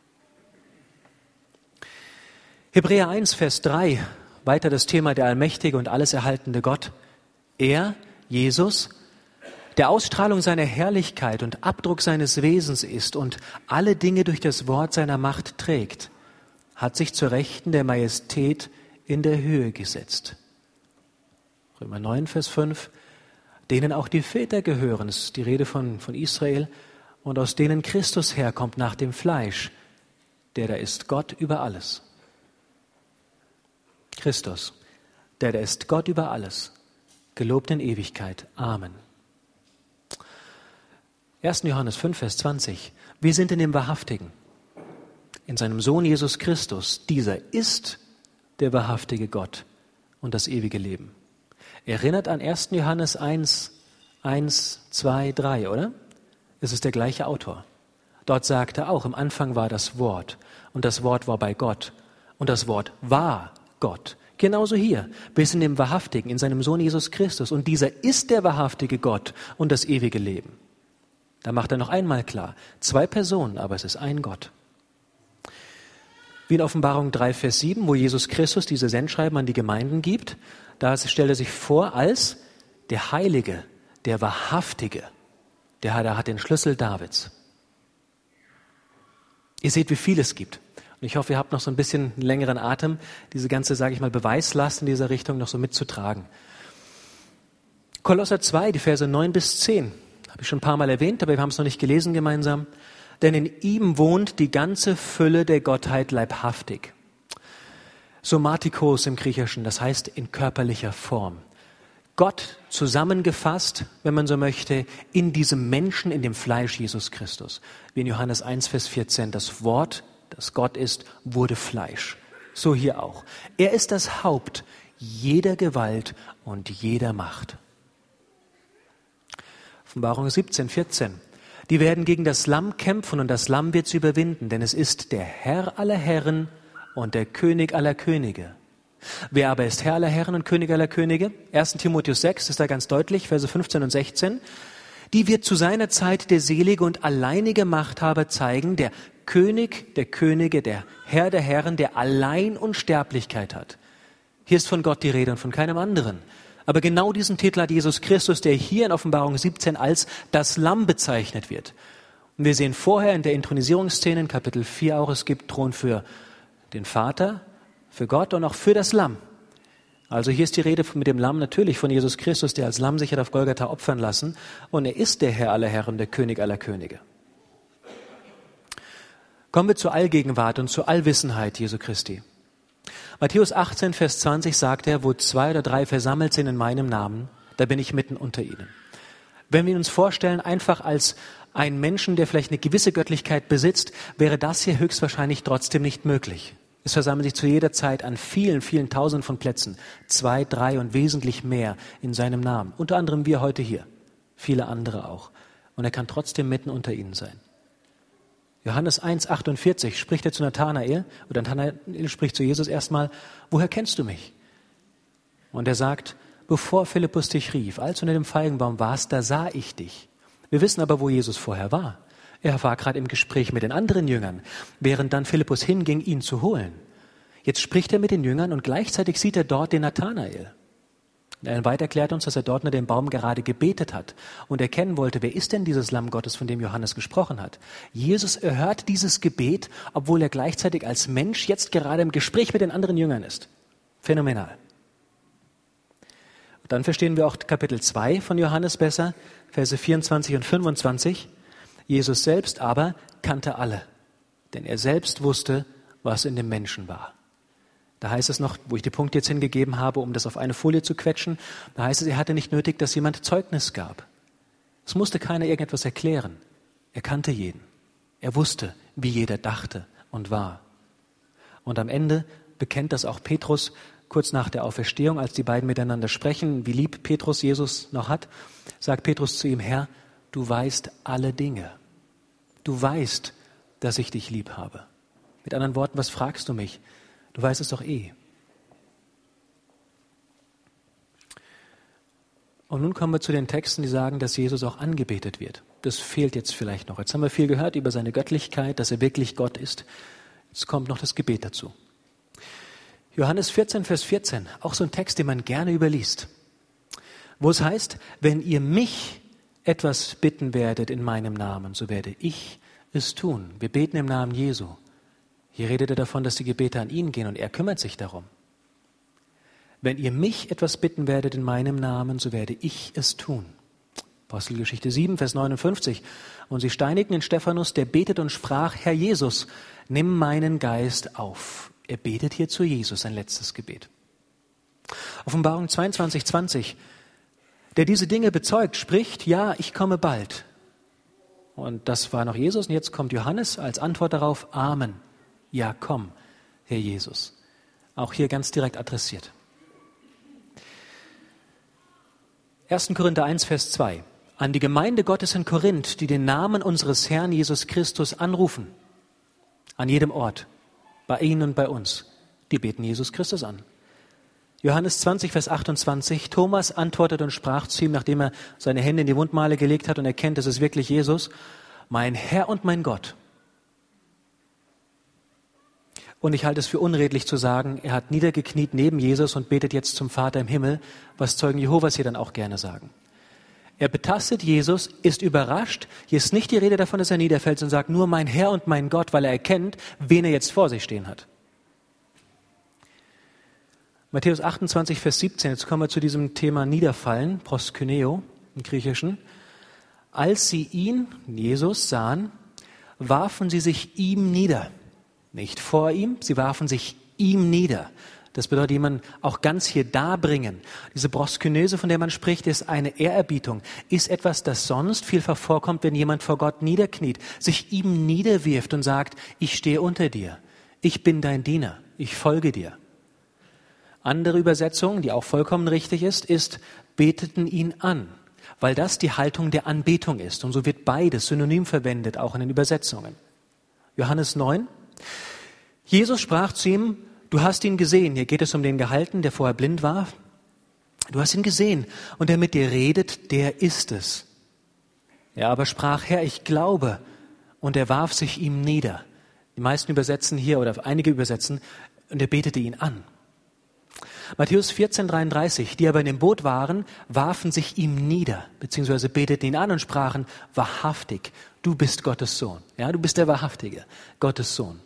Hebräer 1, Vers 3, weiter das Thema der allmächtige und alles erhaltende Gott. Er, Jesus, der Ausstrahlung seiner Herrlichkeit und Abdruck seines Wesens ist und alle Dinge durch das Wort seiner Macht trägt, hat sich zur Rechten der Majestät in der Höhe gesetzt. Römer 9, Vers 5, denen auch die Väter gehören, das ist die Rede von Israel, und aus denen Christus herkommt nach dem Fleisch, der da ist Gott über alles. Christus, der da ist Gott über alles, gelobt in Ewigkeit. Amen. 1. Johannes 5, Vers 20. Wir sind in dem Wahrhaftigen, in seinem Sohn Jesus Christus. Dieser ist der wahrhaftige Gott und das ewige Leben. Erinnert an 1. Johannes 1, 2, 3, oder? Es ist der gleiche Autor. Dort sagt er auch, im Anfang war das Wort und das Wort war bei Gott und das Wort war Gott. Genauso hier. Wir sind im Wahrhaftigen, in seinem Sohn Jesus Christus und dieser ist der wahrhaftige Gott und das ewige Leben. Da macht er noch einmal klar, 2 Personen, aber es ist ein Gott. Wie in Offenbarung 3, Vers 7, wo Jesus Christus diese Sendschreiben an die Gemeinden gibt, da stellt er sich vor als der Heilige, der Wahrhaftige, der hat den Schlüssel Davids. Ihr seht, wie viel es gibt. Und ich hoffe, ihr habt noch so ein bisschen einen längeren Atem, diese ganze, sage ich mal, Beweislast in dieser Richtung noch so mitzutragen. Kolosser 2, die Verse 9 bis 10. Habe ich schon ein paar Mal erwähnt, aber wir haben es noch nicht gelesen gemeinsam. Denn in ihm wohnt die ganze Fülle der Gottheit leibhaftig. Somatikos im Griechischen, das heißt in körperlicher Form. Gott zusammengefasst, wenn man so möchte, in diesem Menschen, in dem Fleisch Jesus Christus. Wie in Johannes 1, Vers 14, das Wort, das Gott ist, wurde Fleisch. So hier auch. Er ist das Haupt jeder Gewalt und jeder Macht. Offenbarung 17, 14. Die werden gegen das Lamm kämpfen und das Lamm wird sie überwinden, denn es ist der Herr aller Herren und der König aller Könige. Wer aber ist Herr aller Herren und König aller Könige? 1. Timotheus 6 ist da ganz deutlich, Verse 15 und 16. Die wird zu seiner Zeit der selige und alleinige Machthaber zeigen, der König der Könige, der Herr der Herren, der allein Unsterblichkeit hat. Hier ist von Gott die Rede und von keinem anderen. Aber genau diesen Titel hat Jesus Christus, der hier in Offenbarung 17 als das Lamm bezeichnet wird. Und wir sehen vorher in der Inthronisierungsszene in Kapitel 4 auch, es gibt Thron für den Vater, für Gott und auch für das Lamm. Also hier ist die Rede mit dem Lamm natürlich von Jesus Christus, der als Lamm sich hat auf Golgatha opfern lassen. Und er ist der Herr aller Herren, der König aller Könige. Kommen wir zur Allgegenwart und zur Allwissenheit Jesu Christi. Matthäus 18, Vers 20 sagt er, wo 2 oder 3 versammelt sind in meinem Namen, da bin ich mitten unter ihnen. Wenn wir uns vorstellen, einfach als einen Menschen, der vielleicht eine gewisse Göttlichkeit besitzt, wäre das hier höchstwahrscheinlich trotzdem nicht möglich. Es versammeln sich zu jeder Zeit an vielen, vielen Tausenden von Plätzen, 2, 3 und wesentlich mehr in seinem Namen. Unter anderem wir heute hier, viele andere auch. Und er kann trotzdem mitten unter ihnen sein. Johannes 1, 48 spricht er zu Nathanael, oder Nathanael spricht zu Jesus erstmal, woher kennst du mich? Und er sagt, bevor Philippus dich rief, als du unter dem Feigenbaum warst, da sah ich dich. Wir wissen aber, wo Jesus vorher war. Er war gerade im Gespräch mit den anderen Jüngern, während dann Philippus hinging, ihn zu holen. Jetzt spricht er mit den Jüngern und gleichzeitig sieht er dort den Nathanael. Er weiter erklärt uns, dass er dort unter dem Baum gerade gebetet hat und erkennen wollte, wer ist denn dieses Lamm Gottes, von dem Johannes gesprochen hat. Jesus erhört dieses Gebet, obwohl er gleichzeitig als Mensch jetzt gerade im Gespräch mit den anderen Jüngern ist. Phänomenal. Und dann verstehen wir auch Kapitel 2 von Johannes besser, Verse 24 und 25. Jesus selbst aber kannte alle, denn er selbst wusste, was in dem Menschen war. Da heißt es noch, wo ich die Punkte jetzt hingegeben habe, um das auf eine Folie zu quetschen, da heißt es, er hatte nicht nötig, dass jemand Zeugnis gab. Es musste keiner irgendetwas erklären. Er kannte jeden. Er wusste, wie jeder dachte und war. Und am Ende bekennt das auch Petrus kurz nach der Auferstehung, als die beiden miteinander sprechen, wie lieb Petrus Jesus noch hat, sagt Petrus zu ihm, Herr, du weißt alle Dinge. Du weißt, dass ich dich lieb habe. Mit anderen Worten, was fragst du mich? Du weißt es doch eh. Und nun kommen wir zu den Texten, die sagen, dass Jesus auch angebetet wird. Das fehlt jetzt vielleicht noch. Jetzt haben wir viel gehört über seine Göttlichkeit, dass er wirklich Gott ist. Jetzt kommt noch das Gebet dazu. Johannes 14, Vers 14, auch so ein Text, den man gerne überliest, wo es heißt, wenn ihr mich etwas bitten werdet in meinem Namen, so werde ich es tun. Wir beten im Namen Jesu. Hier redet er davon, dass die Gebete an ihn gehen und er kümmert sich darum. Wenn ihr mich etwas bitten werdet in meinem Namen, so werde ich es tun. Apostelgeschichte 7, Vers 59. Und sie steinigten den Stephanus, der betet und sprach, Herr Jesus, nimm meinen Geist auf. Er betet hier zu Jesus, sein letztes Gebet. Offenbarung 22, 20. Der diese Dinge bezeugt, spricht, ja, ich komme bald. Und das war noch Jesus und jetzt kommt Johannes als Antwort darauf, Amen. Ja, komm, Herr Jesus. Auch hier ganz direkt adressiert. 1. Korinther 1, Vers 2. An die Gemeinde Gottes in Korinth, die den Namen unseres Herrn Jesus Christus anrufen. An jedem Ort. Bei ihnen und bei uns. Die beten Jesus Christus an. Johannes 20, Vers 28. Thomas antwortet und sprach zu ihm, nachdem er seine Hände in die Wundmale gelegt hat und erkennt, es ist wirklich Jesus. Mein Herr und mein Gott. Und ich halte es für unredlich zu sagen, er hat niedergekniet neben Jesus und betet jetzt zum Vater im Himmel, was Zeugen Jehovas hier dann auch gerne sagen. Er betastet Jesus, ist überrascht. Hier ist nicht die Rede davon, dass er niederfällt und sagt, nur mein Herr und mein Gott, weil er erkennt, wen er jetzt vor sich stehen hat. Matthäus 28, Vers 17, jetzt kommen wir zu diesem Thema Niederfallen, proskyneo im Griechischen. Als sie ihn, Jesus, sahen, warfen sie sich ihm nieder. Nicht vor ihm, sie warfen sich ihm nieder. Das bedeutet, jemanden auch ganz hier darbringen. Diese Proskynese, von der man spricht, ist eine Ehrerbietung, ist etwas, das sonst vielfach vorkommt, wenn jemand vor Gott niederkniet, sich ihm niederwirft und sagt, ich stehe unter dir, ich bin dein Diener, ich folge dir. Andere Übersetzung, die auch vollkommen richtig ist, beteten ihn an, weil das die Haltung der Anbetung ist. Und so wird beides synonym verwendet, auch in den Übersetzungen. Johannes 9. Jesus sprach zu ihm, du hast ihn gesehen. Hier geht es um den Gehalten, der vorher blind war. Du hast ihn gesehen und der mit dir redet, der ist es. Er aber sprach, Herr, ich glaube. Und er warf sich ihm nieder. Die meisten übersetzen hier, oder einige übersetzen, und er betete ihn an. Matthäus 14, 33, die aber in dem Boot waren, warfen sich ihm nieder, beziehungsweise beteten ihn an und sprachen, wahrhaftig, du bist Gottes Sohn. Ja, du bist der Wahrhaftige, Gottes Sohn.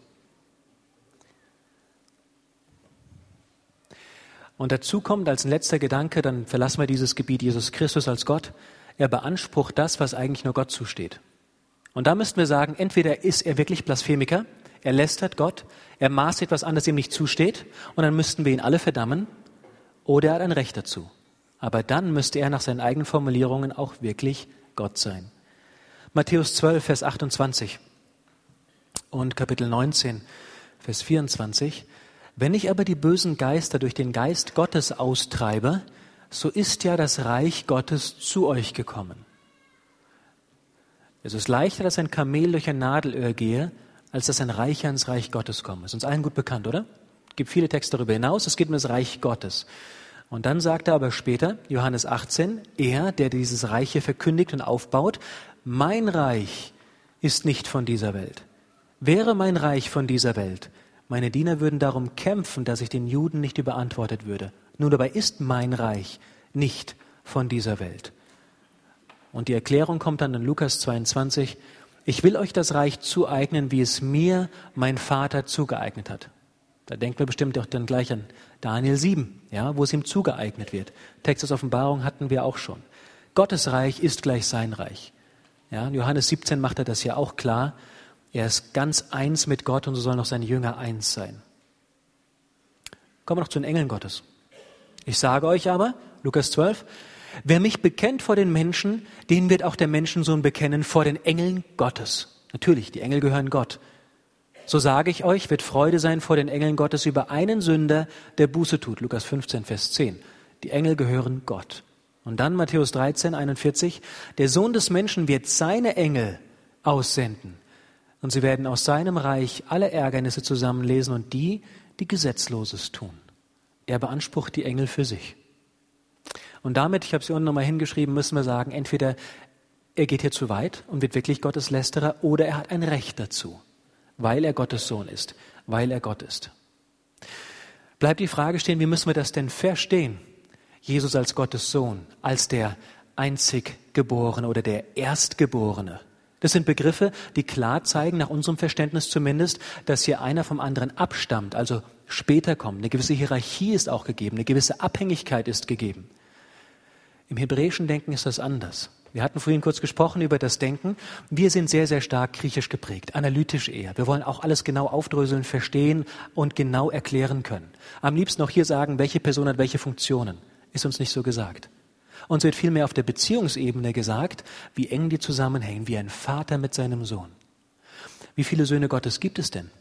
Und dazu kommt als ein letzter Gedanke, dann verlassen wir dieses Gebiet Jesus Christus als Gott. Er beansprucht das, was eigentlich nur Gott zusteht. Und da müssten wir sagen, entweder ist er wirklich Blasphemiker, er lästert Gott, er maßt etwas an, das ihm nicht zusteht, und dann müssten wir ihn alle verdammen, oder er hat ein Recht dazu. Aber dann müsste er nach seinen eigenen Formulierungen auch wirklich Gott sein. Matthäus 12, Vers 28 und Kapitel 19, Vers 24. Wenn ich aber die bösen Geister durch den Geist Gottes austreibe, so ist ja das Reich Gottes zu euch gekommen. Es ist leichter, dass ein Kamel durch ein Nadelöhr gehe, als dass ein Reicher ins Reich Gottes komme. Ist uns allen gut bekannt, oder? Es gibt viele Texte darüber hinaus, es geht um das Reich Gottes. Und dann sagt er aber später, Johannes 18, er, der dieses Reich hier verkündigt und aufbaut, mein Reich ist nicht von dieser Welt. Wäre mein Reich von dieser Welt, meine Diener würden darum kämpfen, dass ich den Juden nicht überantwortet würde. Nun dabei ist mein Reich nicht von dieser Welt. Und die Erklärung kommt dann in Lukas 22, ich will euch das Reich zueignen, wie es mir mein Vater zugeeignet hat. Da denken wir bestimmt auch dann gleich an Daniel 7, ja, wo es ihm zugeeignet wird. Text aus Offenbarung hatten wir auch schon. Gottes Reich ist gleich sein Reich. Ja, in Johannes 17 macht er das ja auch klar. Er ist ganz eins mit Gott und so sollen auch seine Jünger eins sein. Kommen wir noch zu den Engeln Gottes. Ich sage euch aber, Lukas 12, wer mich bekennt vor den Menschen, den wird auch der Menschensohn bekennen vor den Engeln Gottes. Natürlich, die Engel gehören Gott. So sage ich euch, wird Freude sein vor den Engeln Gottes über einen Sünder, der Buße tut. Lukas 15, Vers 10. Die Engel gehören Gott. Und dann Matthäus 13, 41. Der Sohn des Menschen wird seine Engel aussenden. Und sie werden aus seinem Reich alle Ärgernisse zusammenlesen und die Gesetzloses tun. Er beansprucht die Engel für sich. Und damit, ich habe es hier unten nochmal hingeschrieben, müssen wir sagen, entweder er geht hier zu weit und wird wirklich Gottes Lästerer oder er hat ein Recht dazu, weil er Gottes Sohn ist, weil er Gott ist. Bleibt die Frage stehen, wie müssen wir das denn verstehen? Jesus als Gottes Sohn, als der Einziggeborene oder der Erstgeborene. Das sind Begriffe, die klar zeigen, nach unserem Verständnis zumindest, dass hier einer vom anderen abstammt, also später kommt. Eine gewisse Hierarchie ist auch gegeben, eine gewisse Abhängigkeit ist gegeben. Im hebräischen Denken ist das anders. Wir hatten vorhin kurz gesprochen über das Denken. Wir sind sehr, sehr stark griechisch geprägt, analytisch eher. Wir wollen auch alles genau aufdröseln, verstehen und genau erklären können. Am liebsten auch hier sagen, welche Person hat welche Funktionen. Ist uns nicht so gesagt. Uns wird vielmehr auf der Beziehungsebene gesagt, wie eng die zusammenhängen, wie ein Vater mit seinem Sohn. Wie viele Söhne Gottes gibt es denn?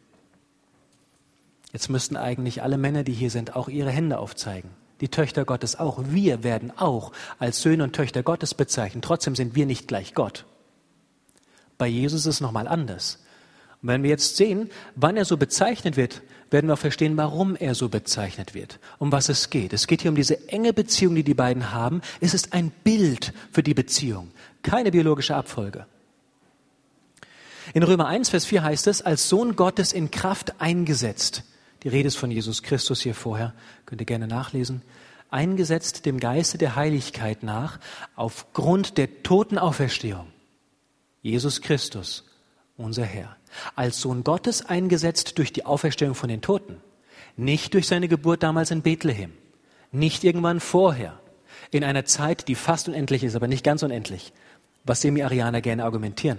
Jetzt müssten eigentlich alle Männer, die hier sind, auch ihre Hände aufzeigen. Die Töchter Gottes auch. Wir werden auch als Söhne und Töchter Gottes bezeichnet. Trotzdem sind wir nicht gleich Gott. Bei Jesus ist es nochmal anders. Und wenn wir jetzt sehen, wann er so bezeichnet wird, werden wir auch verstehen, warum er so bezeichnet wird, um was es geht. Es geht hier um diese enge Beziehung, die die beiden haben. Es ist ein Bild für die Beziehung, keine biologische Abfolge. In Römer 1, Vers 4 heißt es, als Sohn Gottes in Kraft eingesetzt. Die Rede ist von Jesus Christus hier vorher, könnt ihr gerne nachlesen. Eingesetzt dem Geiste der Heiligkeit nach, aufgrund der Totenauferstehung. Jesus Christus, unser Herr. Als Sohn Gottes eingesetzt durch die Auferstehung von den Toten. Nicht durch seine Geburt damals in Bethlehem. Nicht irgendwann vorher. In einer Zeit, die fast unendlich ist, aber nicht ganz unendlich. Was Semi-Arianer gerne argumentieren.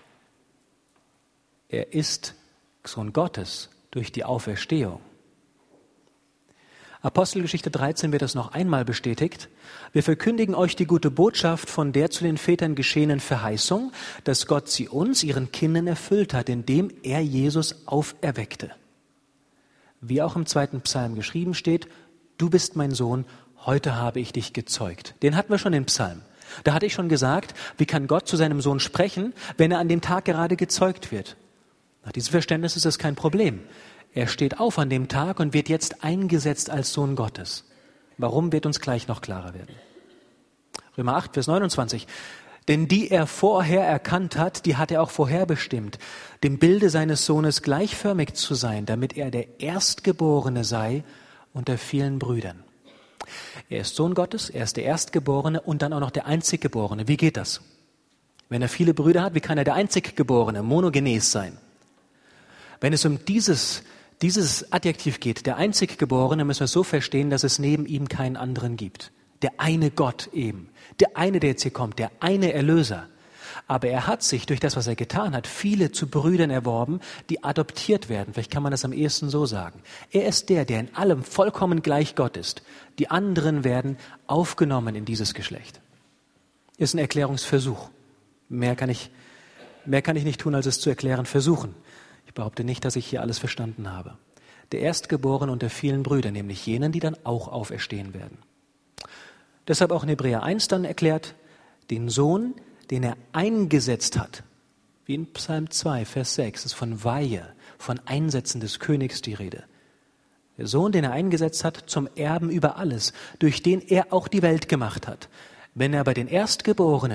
Er ist Sohn Gottes durch die Auferstehung. Apostelgeschichte 13 wird das noch einmal bestätigt. Wir verkündigen euch die gute Botschaft von der zu den Vätern geschehenen Verheißung, dass Gott sie uns, ihren Kindern, erfüllt hat, indem er Jesus auferweckte. Wie auch im 2. Psalm geschrieben steht, du bist mein Sohn, heute habe ich dich gezeugt. Den hatten wir schon im Psalm. Da hatte ich schon gesagt, wie kann Gott zu seinem Sohn sprechen, wenn er an dem Tag gerade gezeugt wird? Nach diesem Verständnis ist das kein Problem. Er steht auf an dem Tag und wird jetzt eingesetzt als Sohn Gottes. Warum, wird uns gleich noch klarer werden. Römer 8, Vers 29. Denn die er vorher erkannt hat, die hat er auch vorherbestimmt, dem Bilde seines Sohnes gleichförmig zu sein, damit er der Erstgeborene sei unter vielen Brüdern. Er ist Sohn Gottes, er ist der Erstgeborene und dann auch noch der Einziggeborene. Wie geht das? Wenn er viele Brüder hat, wie kann er der Einziggeborene, monogenes sein? Wenn es um dieses Adjektiv geht, der Einziggeborene, müssen wir es so verstehen, dass es neben ihm keinen anderen gibt. Der eine Gott eben, der eine, der jetzt hier kommt, der eine Erlöser. Aber er hat sich durch das, was er getan hat, viele zu Brüdern erworben, die adoptiert werden. Vielleicht kann man das am ehesten so sagen. Er ist der in allem vollkommen gleich Gott ist. Die anderen werden aufgenommen in dieses Geschlecht. Ist ein Erklärungsversuch. Mehr kann ich nicht tun, als es zu erklären versuchen. Ich behaupte nicht, dass ich hier alles verstanden habe. Der Erstgeborene unter vielen Brüdern, nämlich jenen, die dann auch auferstehen werden. Deshalb auch in Hebräer 1 dann erklärt, den Sohn, den er eingesetzt hat. Wie in Psalm 2, Vers 6, ist von Weihe, von Einsetzen des Königs die Rede. Der Sohn, den er eingesetzt hat, zum Erben über alles, durch den er auch die Welt gemacht hat. Wenn er bei den Erstgeborenen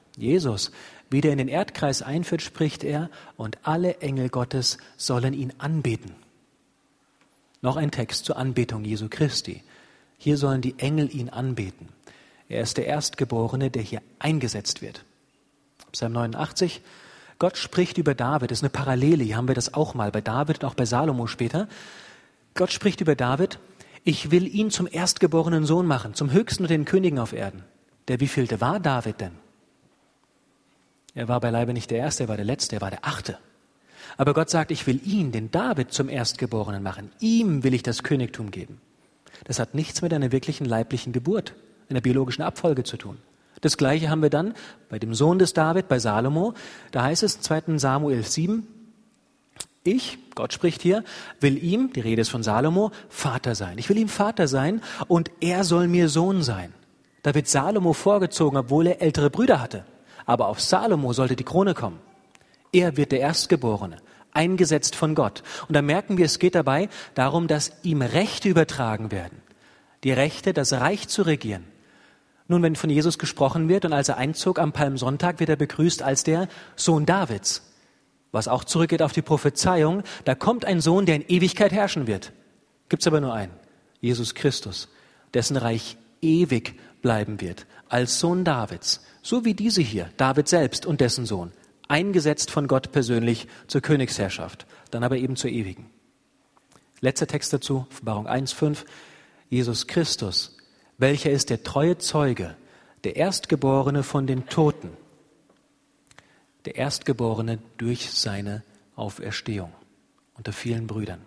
Jesus wieder in den Erdkreis einführt, spricht er, und alle Engel Gottes sollen ihn anbeten. Noch ein Text zur Anbetung Jesu Christi. Hier sollen die Engel ihn anbeten. Er ist der Erstgeborene, der hier eingesetzt wird. Psalm 89, Gott spricht über David, das ist eine Parallele, hier haben wir das auch mal bei David und auch bei Salomo später. Gott spricht über David, ich will ihn zum erstgeborenen Sohn machen, zum höchsten unter den Königen auf Erden. Der wievielte war David denn? Er war beileibe nicht der Erste, er war der Letzte, er war der Achte. Aber Gott sagt, ich will ihn, den David, zum Erstgeborenen machen. Ihm will ich das Königtum geben. Das hat nichts mit einer wirklichen leiblichen Geburt, einer biologischen Abfolge zu tun. Das Gleiche haben wir dann bei dem Sohn des David, bei Salomo. Da heißt es 2. Samuel 7, ich, Gott spricht hier, will ihm, die Rede ist von Salomo, Vater sein. Ich will ihm Vater sein und er soll mir Sohn sein. Da wird Salomo vorgezogen, obwohl er ältere Brüder hatte. Aber auf Salomo sollte die Krone kommen. Er wird der Erstgeborene, eingesetzt von Gott. Und da merken wir, es geht dabei darum, dass ihm Rechte übertragen werden. Die Rechte, das Reich zu regieren. Nun, wenn von Jesus gesprochen wird und als er einzog am Palmsonntag, wird er begrüßt als der Sohn Davids. Was auch zurückgeht auf die Prophezeiung, da kommt ein Sohn, der in Ewigkeit herrschen wird. Gibt's aber nur einen, Jesus Christus, dessen Reich ewig bleiben wird, als Sohn Davids. So wie diese hier, David selbst und dessen Sohn, eingesetzt von Gott persönlich zur Königsherrschaft, dann aber eben zur ewigen. Letzter Text dazu, Offenbarung 1,5, Jesus Christus, welcher ist der treue Zeuge, der Erstgeborene von den Toten, der Erstgeborene durch seine Auferstehung unter vielen Brüdern.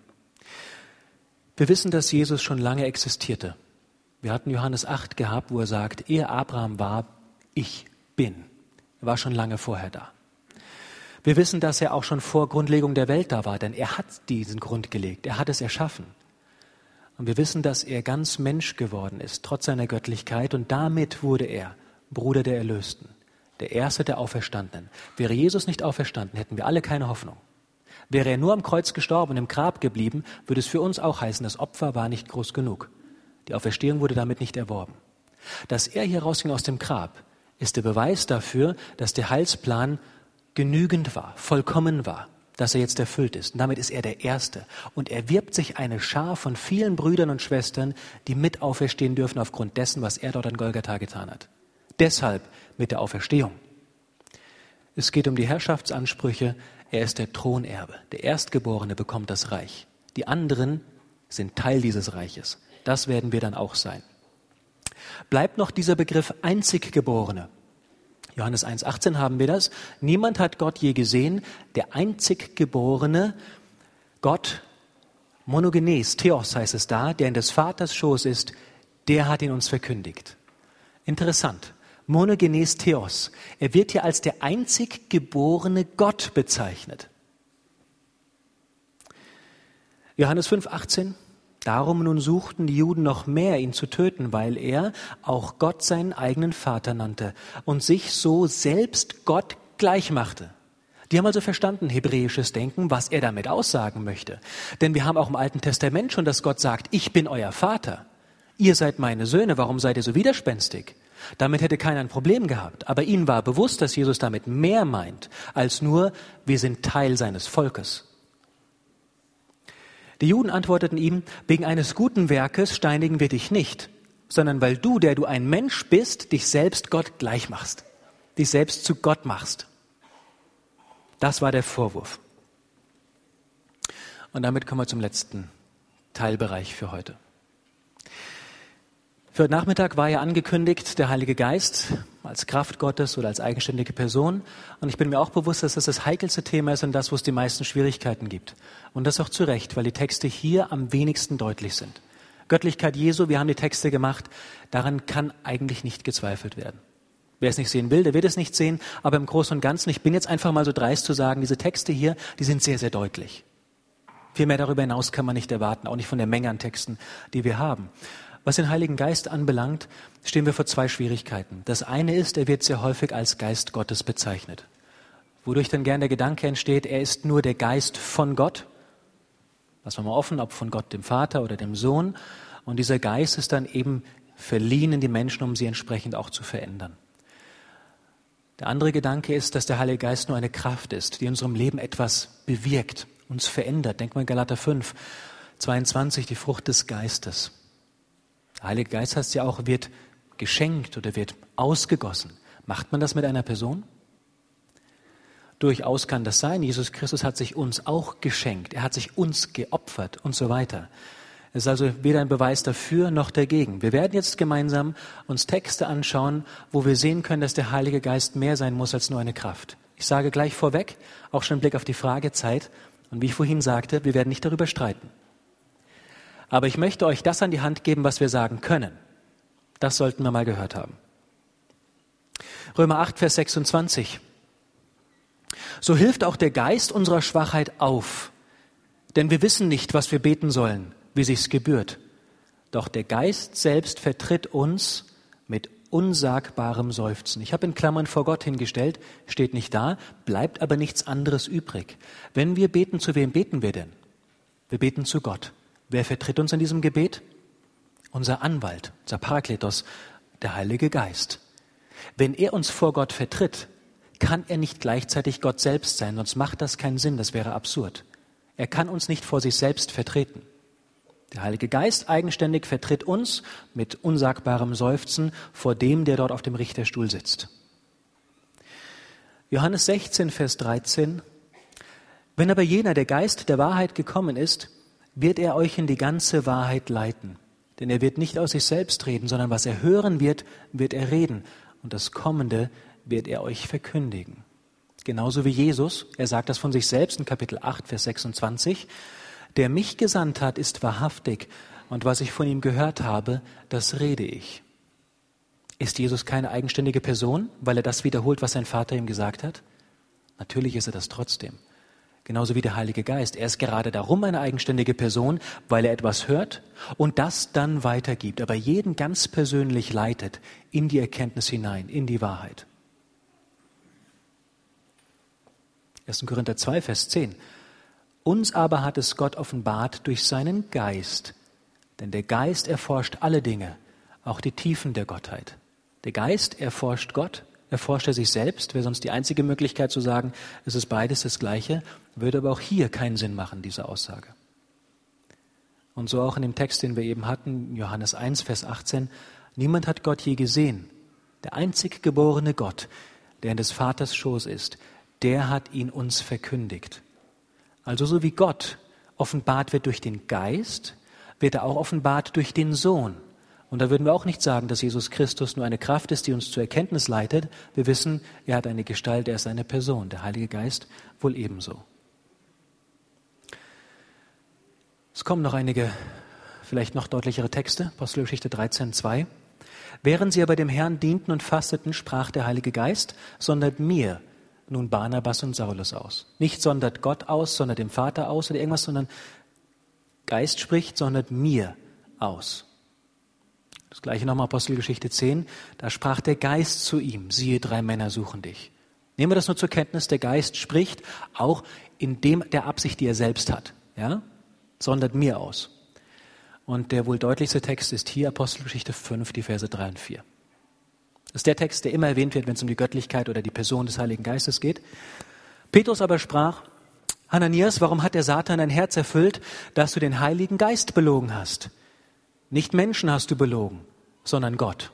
Wir wissen, dass Jesus schon lange existierte. Wir hatten Johannes 8 gehabt, wo er sagt, ehe Abraham war, ich bin. Er war schon lange vorher da. Wir wissen, dass er auch schon vor Grundlegung der Welt da war, denn er hat diesen Grund gelegt, er hat es erschaffen. Und wir wissen, dass er ganz Mensch geworden ist, trotz seiner Göttlichkeit, und damit wurde er Bruder der Erlösten, der Erste der Auferstandenen. Wäre Jesus nicht auferstanden, hätten wir alle keine Hoffnung. Wäre er nur am Kreuz gestorben und im Grab geblieben, würde es für uns auch heißen, das Opfer war nicht groß genug. Die Auferstehung wurde damit nicht erworben. Dass er hier rausging aus dem Grab, ist der Beweis dafür, dass der Heilsplan genügend war, vollkommen war, dass er jetzt erfüllt ist. Und damit ist er der Erste. Und er wirbt sich eine Schar von vielen Brüdern und Schwestern, die mit auferstehen dürfen aufgrund dessen, was er dort an Golgatha getan hat. Deshalb mit der Auferstehung. Es geht um die Herrschaftsansprüche. Er ist der Thronerbe. Der Erstgeborene bekommt das Reich. Die anderen sind Teil dieses Reiches. Das werden wir dann auch sein. Bleibt noch dieser Begriff Einziggeborene. Johannes 1,18 haben wir das. Niemand hat Gott je gesehen. Der Einziggeborene, Gott, monogenes, Theos heißt es da, der in des Vaters Schoß ist, der hat ihn uns verkündigt. Interessant. Monogenes Theos. Er wird hier als der einzig geborene Gott bezeichnet. Johannes 5,18. Darum nun suchten die Juden noch mehr, ihn zu töten, weil er auch Gott seinen eigenen Vater nannte und sich so selbst Gott gleich machte. Die haben also verstanden, hebräisches Denken, was er damit aussagen möchte. Denn wir haben auch im Alten Testament schon, dass Gott sagt, ich bin euer Vater. Ihr seid meine Söhne, warum seid ihr so widerspenstig? Damit hätte keiner ein Problem gehabt. Aber ihnen war bewusst, dass Jesus damit mehr meint, als nur, wir sind Teil seines Volkes. Die Juden antworteten ihm, wegen eines guten Werkes steinigen wir dich nicht, sondern weil du, der du ein Mensch bist, dich selbst Gott gleich machst, dich selbst zu Gott machst. Das war der Vorwurf. Und damit kommen wir zum letzten Teilbereich für heute. Für heute Nachmittag war ja angekündigt, der Heilige Geist als Kraft Gottes oder als eigenständige Person. Und ich bin mir auch bewusst, dass das das heikelste Thema ist und das, wo es die meisten Schwierigkeiten gibt. Und das auch zu Recht, weil die Texte hier am wenigsten deutlich sind. Göttlichkeit Jesu, wir haben die Texte gemacht, daran kann eigentlich nicht gezweifelt werden. Wer es nicht sehen will, der wird es nicht sehen. Aber im Großen und Ganzen, ich bin jetzt einfach mal so dreist zu sagen, diese Texte hier, die sind sehr, sehr deutlich. Viel mehr darüber hinaus kann man nicht erwarten, auch nicht von der Menge an Texten, die wir haben. Was den Heiligen Geist anbelangt, stehen wir vor zwei Schwierigkeiten. Das eine ist, er wird sehr häufig als Geist Gottes bezeichnet. Wodurch dann gern der Gedanke entsteht, er ist nur der Geist von Gott. Lassen wir mal offen, ob von Gott dem Vater oder dem Sohn. Und dieser Geist ist dann eben verliehen in die Menschen, um sie entsprechend auch zu verändern. Der andere Gedanke ist, dass der Heilige Geist nur eine Kraft ist, die in unserem Leben etwas bewirkt, uns verändert. Denkt mal an Galater 5, 22, die Frucht des Geistes. Der Heilige Geist heißt ja auch, wird geschenkt oder wird ausgegossen. Macht man das mit einer Person? Durchaus kann das sein. Jesus Christus hat sich uns auch geschenkt. Er hat sich uns geopfert und so weiter. Es ist also weder ein Beweis dafür noch dagegen. Wir werden jetzt gemeinsam uns Texte anschauen, wo wir sehen können, dass der Heilige Geist mehr sein muss als nur eine Kraft. Ich sage gleich vorweg, auch schon im Blick auf die Fragezeit, und wie ich vorhin sagte, wir werden nicht darüber streiten. Aber ich möchte euch das an die Hand geben, was wir sagen können. Das sollten wir mal gehört haben. Römer 8, Vers 26. So hilft auch der Geist unserer Schwachheit auf, denn wir wissen nicht, was wir beten sollen, wie sich's gebührt. Doch der Geist selbst vertritt uns mit unsagbarem Seufzen. Ich habe in Klammern vor Gott hingestellt, steht nicht da, bleibt aber nichts anderes übrig. Wenn wir beten, zu wem beten wir denn? Wir beten zu Gott. Wer vertritt uns in diesem Gebet? Unser Anwalt, unser Parakletos, der Heilige Geist. Wenn er uns vor Gott vertritt, kann er nicht gleichzeitig Gott selbst sein, sonst macht das keinen Sinn, das wäre absurd. Er kann uns nicht vor sich selbst vertreten. Der Heilige Geist eigenständig vertritt uns mit unsagbarem Seufzen vor dem, der dort auf dem Richterstuhl sitzt. Johannes 16, Vers 13. Wenn aber jener, der Geist der Wahrheit gekommen ist, wird er euch in die ganze Wahrheit leiten. Denn er wird nicht aus sich selbst reden, sondern was er hören wird, wird er reden. Und das Kommende wird er euch verkündigen. Genauso wie Jesus, er sagt das von sich selbst in Kapitel 8, Vers 26, der mich gesandt hat, ist wahrhaftig, und was ich von ihm gehört habe, das rede ich. Ist Jesus keine eigenständige Person, weil er das wiederholt, was sein Vater ihm gesagt hat? Natürlich ist er das trotzdem. Genauso wie der Heilige Geist. Er ist gerade darum eine eigenständige Person, weil er etwas hört und das dann weitergibt, aber jeden ganz persönlich leitet in die Erkenntnis hinein, in die Wahrheit. 1. Korinther 2, Vers 10. Uns aber hat es Gott offenbart durch seinen Geist. Denn der Geist erforscht alle Dinge, auch die Tiefen der Gottheit. Der Geist erforscht Gott, erforscht er sich selbst. Wäre sonst die einzige Möglichkeit zu sagen, es ist beides das Gleiche, würde aber auch hier keinen Sinn machen, diese Aussage. Und so auch in dem Text, den wir eben hatten, Johannes 1, Vers 18. Niemand hat Gott je gesehen. Der einzig geborene Gott, der in des Vaters Schoß ist, der hat ihn uns verkündigt. Also so wie Gott offenbart wird durch den Geist, wird er auch offenbart durch den Sohn. Und da würden wir auch nicht sagen, dass Jesus Christus nur eine Kraft ist, die uns zur Erkenntnis leitet. Wir wissen, er hat eine Gestalt, er ist eine Person. Der Heilige Geist wohl ebenso. Es kommen noch einige, vielleicht noch deutlichere Texte. Apostelgeschichte 13, 2. Während sie aber dem Herrn dienten und fasteten, sprach der Heilige Geist, sondert mir nun Barnabas und Saulus aus. Nicht sondert Gott aus, sondert dem Vater aus oder irgendwas, sondern Geist spricht, sondert mir aus. Das gleiche nochmal Apostelgeschichte 10, da sprach der Geist zu ihm, siehe, 3 Männer suchen dich. Nehmen wir das nur zur Kenntnis, der Geist spricht auch in der Absicht, die er selbst hat. Ja? Sondert mir aus. Und der wohl deutlichste Text ist hier Apostelgeschichte 5, die Verse 3 und 4. Das ist der Text, der immer erwähnt wird, wenn es um die Göttlichkeit oder die Person des Heiligen Geistes geht. Petrus aber sprach, Hananias, warum hat der Satan dein Herz erfüllt, dass du den Heiligen Geist belogen hast? Nicht Menschen hast du belogen, sondern Gott.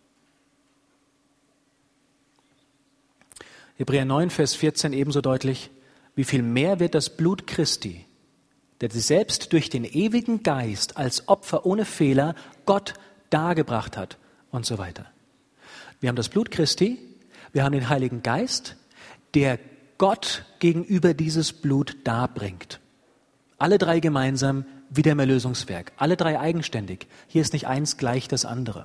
Hebräer 9, Vers 14 ebenso deutlich, wie viel mehr wird das Blut Christi, der sich selbst durch den ewigen Geist als Opfer ohne Fehler Gott dargebracht hat und so weiter. Wir haben das Blut Christi, wir haben den Heiligen Geist, der Gott gegenüber dieses Blut darbringt. Alle 3 gemeinsam wie dem Erlösungswerk, alle 3 eigenständig. Hier ist nicht eins gleich das andere.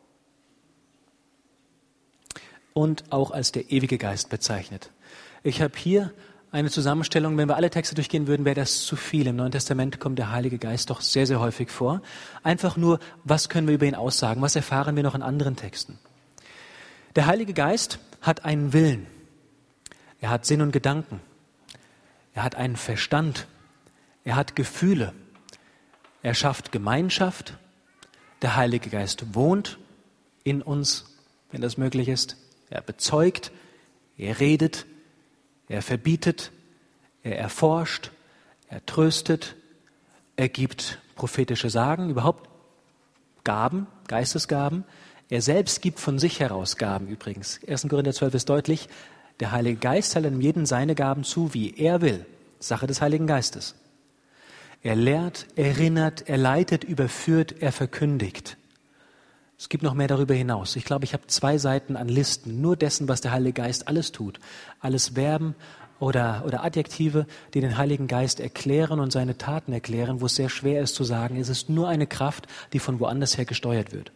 Und auch als der ewige Geist bezeichnet. Ich habe hier eine Zusammenstellung, wenn wir alle Texte durchgehen würden, wäre das zu viel. Im Neuen Testament kommt der Heilige Geist doch sehr, sehr häufig vor. Einfach nur, was können wir über ihn aussagen? Was erfahren wir noch in anderen Texten? Der Heilige Geist hat einen Willen. Er hat Sinn und Gedanken. Er hat einen Verstand. Er hat Gefühle. Er schafft Gemeinschaft. Der Heilige Geist wohnt in uns, wenn das möglich ist. Er bezeugt, Er redet, er verbietet, er erforscht, er tröstet, er gibt prophetische Sagen, überhaupt Gaben, Geistesgaben. Er selbst gibt von sich heraus Gaben übrigens. 1. Korinther 12 ist deutlich, der Heilige Geist teilt einem jeden seine Gaben zu, wie er will. Sache des Heiligen Geistes. Er lehrt, erinnert, er leitet, überführt, er verkündigt. Es gibt noch mehr darüber hinaus. Ich glaube, ich habe 2 Seiten an Listen, nur dessen, was der Heilige Geist alles tut. Alles Verben oder Adjektive, die den Heiligen Geist erklären und seine Taten erklären, wo es sehr schwer ist zu sagen, es ist nur eine Kraft, die von woanders her gesteuert wird.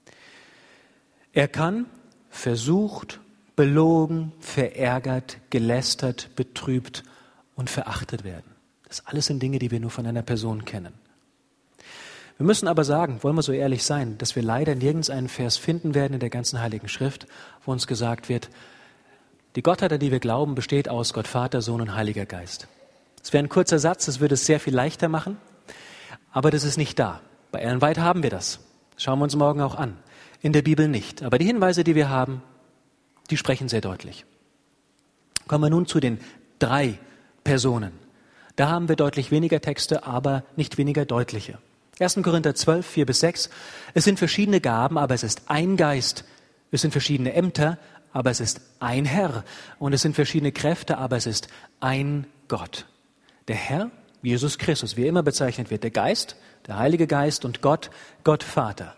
Er kann versucht, belogen, verärgert, gelästert, betrübt und verachtet werden. Das alles sind Dinge, die wir nur von einer Person kennen. Wir müssen aber sagen, wollen wir so ehrlich sein, dass wir leider nirgends einen Vers finden werden in der ganzen Heiligen Schrift, wo uns gesagt wird, die Gottheit, an die wir glauben, besteht aus Gott Vater, Sohn und Heiliger Geist. Das wäre ein kurzer Satz, das würde es sehr viel leichter machen, aber das ist nicht da. Bei Ellen White haben wir das. Das schauen wir uns morgen auch an. In der Bibel nicht. Aber die Hinweise, die wir haben, die sprechen sehr deutlich. Kommen wir nun zu den 3 Personen. Da haben wir deutlich weniger Texte, aber nicht weniger deutliche. 1. Korinther 12, 4-6. Es sind verschiedene Gaben, aber es ist ein Geist. Es sind verschiedene Ämter, aber es ist ein Herr. Und es sind verschiedene Kräfte, aber es ist ein Gott. Der Herr, Jesus Christus, wie er immer bezeichnet wird. Der Geist, der Heilige Geist und Gott, Gott Vater.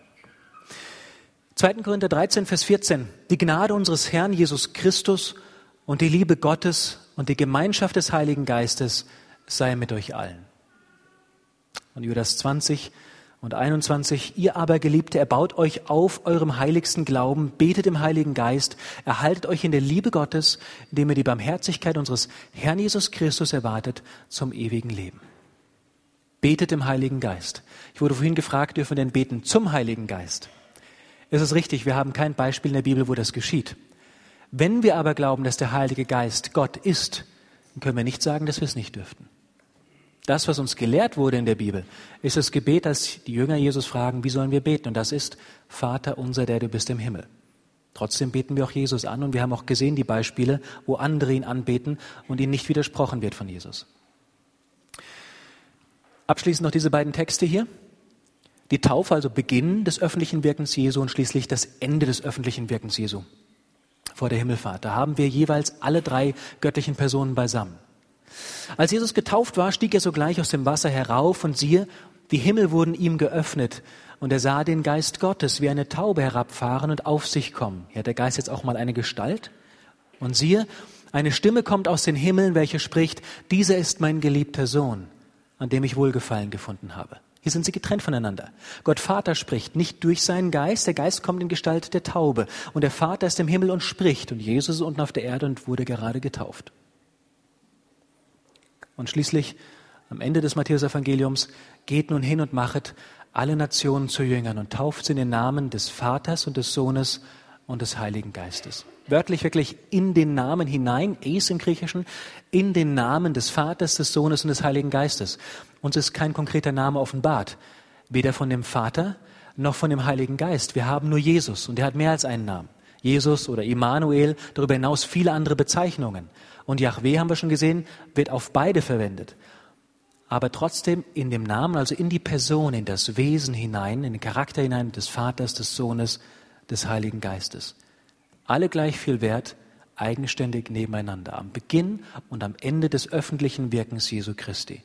2. Korinther 13, Vers 14. Die Gnade unseres Herrn Jesus Christus und die Liebe Gottes und die Gemeinschaft des Heiligen Geistes sei mit euch allen. Und Judas 20 und 21. Ihr aber, Geliebte, erbaut euch auf eurem heiligsten Glauben, betet im Heiligen Geist, erhaltet euch in der Liebe Gottes, indem ihr die Barmherzigkeit unseres Herrn Jesus Christus erwartet zum ewigen Leben. Betet im Heiligen Geist. Ich wurde vorhin gefragt, dürfen wir denn beten zum Heiligen Geist? Es ist richtig, wir haben kein Beispiel in der Bibel, wo das geschieht. Wenn wir aber glauben, dass der Heilige Geist Gott ist, dann können wir nicht sagen, dass wir es nicht dürften. Das, was uns gelehrt wurde in der Bibel, ist das Gebet, das die Jünger Jesus fragen, wie sollen wir beten? Und das ist, Vater unser, der du bist im Himmel. Trotzdem beten wir auch Jesus an und wir haben auch gesehen die Beispiele, wo andere ihn anbeten und ihnen nicht widersprochen wird von Jesus. Abschließend noch diese beiden Texte hier. Die Taufe, also Beginn des öffentlichen Wirkens Jesu und schließlich das Ende des öffentlichen Wirkens Jesu vor der Himmelfahrt. Da haben wir jeweils alle 3 göttlichen Personen beisammen. Als Jesus getauft war, stieg er sogleich aus dem Wasser herauf und siehe, die Himmel wurden ihm geöffnet und er sah den Geist Gottes wie eine Taube herabfahren und auf sich kommen. Hier hat der Geist jetzt auch mal eine Gestalt. Und siehe, eine Stimme kommt aus den Himmeln, welche spricht, dieser ist mein geliebter Sohn, an dem ich Wohlgefallen gefunden habe. Hier sind sie getrennt voneinander. Gott Vater spricht nicht durch seinen Geist, der Geist kommt in Gestalt der Taube. Und der Vater ist im Himmel und spricht. Und Jesus ist unten auf der Erde und wurde gerade getauft. Und schließlich, am Ende des Matthäus-Evangeliums, geht nun hin und machet alle Nationen zu Jüngern und tauft sie in den Namen des Vaters und des Sohnes und des Heiligen Geistes. Wörtlich wirklich in den Namen hinein, Eis im Griechischen, in den Namen des Vaters, des Sohnes und des Heiligen Geistes. Uns ist kein konkreter Name offenbart, weder von dem Vater noch von dem Heiligen Geist. Wir haben nur Jesus und er hat mehr als einen Namen. Jesus oder Immanuel, darüber hinaus viele andere Bezeichnungen. Und Jahwe, haben wir schon gesehen, wird auf beide verwendet. Aber trotzdem in dem Namen, also in die Person, in das Wesen hinein, in den Charakter hinein des Vaters, des Sohnes, des Heiligen Geistes. Alle gleich viel wert, eigenständig nebeneinander, am Beginn und am Ende des öffentlichen Wirkens Jesu Christi.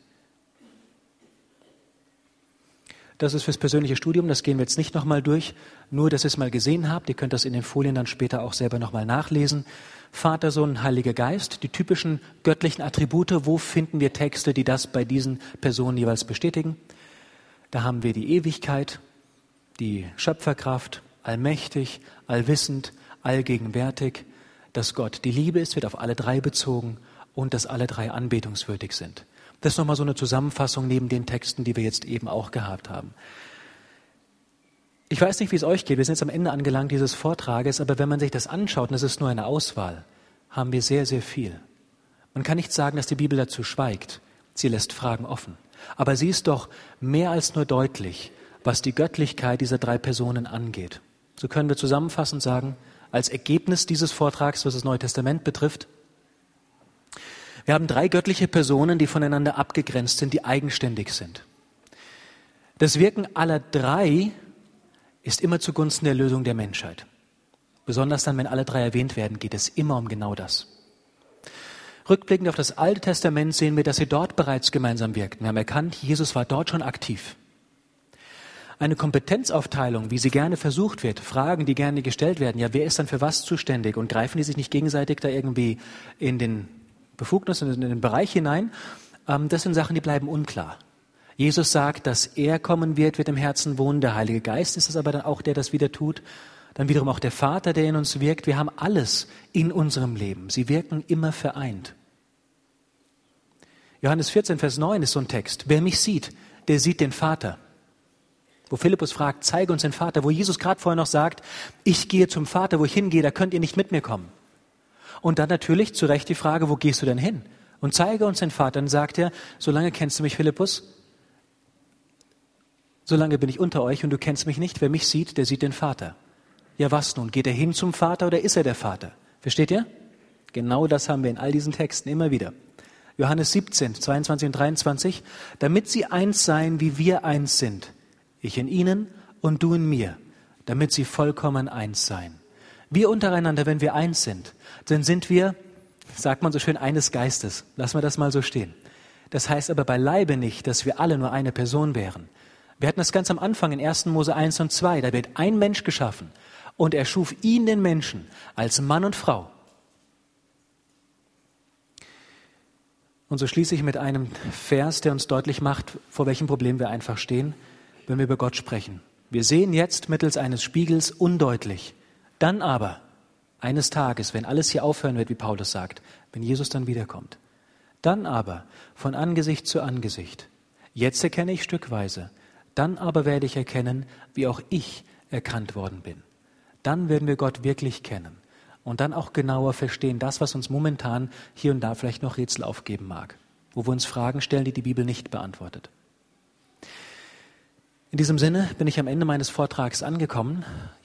Das ist fürs persönliche Studium, das gehen wir jetzt nicht nochmal durch, nur, dass ihr es mal gesehen habt. Ihr könnt das in den Folien dann später auch selber nochmal nachlesen. Vater, Sohn, Heiliger Geist, die typischen göttlichen Attribute. Wo finden wir Texte, die das bei diesen Personen jeweils bestätigen? Da haben wir die Ewigkeit, die Schöpferkraft, allmächtig, allwissend, allgegenwärtig. Dass Gott die Liebe ist, wird auf alle 3 bezogen und dass alle 3 anbetungswürdig sind. Das ist nochmal so eine Zusammenfassung neben den Texten, die wir jetzt eben auch gehabt haben. Ich weiß nicht, wie es euch geht. Wir sind jetzt am Ende angelangt dieses Vortrages, aber wenn man sich das anschaut, und das ist nur eine Auswahl, haben wir sehr, sehr viel. Man kann nicht sagen, dass die Bibel dazu schweigt. Sie lässt Fragen offen. Aber sie ist doch mehr als nur deutlich, was die Göttlichkeit dieser 3 Personen angeht. So können wir zusammenfassend sagen, als Ergebnis dieses Vortrags, was das Neue Testament betrifft. Wir haben 3 göttliche Personen, die voneinander abgegrenzt sind, die eigenständig sind. Das Wirken aller 3 ist immer zugunsten der Lösung der Menschheit. Besonders dann, wenn alle 3 erwähnt werden, geht es immer um genau das. Rückblickend auf das Alte Testament sehen wir, dass sie dort bereits gemeinsam wirkten. Wir haben erkannt, Jesus war dort schon aktiv. Eine Kompetenzaufteilung, wie sie gerne versucht wird, Fragen, die gerne gestellt werden, ja, wer ist dann für was zuständig und greifen die sich nicht gegenseitig da irgendwie in den Befugnis, in den Bereich hinein, das sind Sachen, die bleiben unklar. Jesus sagt, dass er kommen wird im Herzen wohnen, der Heilige Geist ist es aber dann auch, der das wieder tut. Dann wiederum auch der Vater, der in uns wirkt. Wir haben alles in unserem Leben. Sie wirken immer vereint. Johannes 14, Vers 9 ist so ein Text. Wer mich sieht, der sieht den Vater. Wo Philippus fragt, zeige uns den Vater. Wo Jesus gerade vorher noch sagt, ich gehe zum Vater, wo ich hingehe, da könnt ihr nicht mit mir kommen. Und dann natürlich zu Recht die Frage, wo gehst du denn hin? Und zeige uns den Vater. Dann sagt er, solange kennst du mich, Philippus, solange bin ich unter euch und du kennst mich nicht. Wer mich sieht, der sieht den Vater. Ja, was nun? Geht er hin zum Vater oder ist er der Vater? Versteht ihr? Genau das haben wir in all diesen Texten immer wieder. Johannes 17, 22 und 23. Damit sie eins seien, wie wir eins sind. Ich in ihnen und du in mir. Damit sie vollkommen eins seien. Wir untereinander, wenn wir eins sind, dann sind wir, sagt man so schön, eines Geistes. Lassen wir das mal so stehen. Das heißt aber beileibe nicht, dass wir alle nur eine Person wären. Wir hatten das ganz am Anfang in 1. Mose 1 und 2. Da wird ein Mensch geschaffen. Und er schuf ihn, den Menschen, als Mann und Frau. Und so schließe ich mit einem Vers, der uns deutlich macht, vor welchem Problem wir einfach stehen, wenn wir über Gott sprechen. Wir sehen jetzt mittels eines Spiegels undeutlich. Dann aber, eines Tages, wenn alles hier aufhören wird, wie Paulus sagt, wenn Jesus dann wiederkommt, dann aber von Angesicht zu Angesicht. Jetzt erkenne ich stückweise, dann aber werde ich erkennen, wie auch ich erkannt worden bin. Dann werden wir Gott wirklich kennen und dann auch genauer verstehen, das, was uns momentan hier und da vielleicht noch Rätsel aufgeben mag, wo wir uns Fragen stellen, die die Bibel nicht beantwortet. In diesem Sinne bin ich am Ende meines Vortrags angekommen.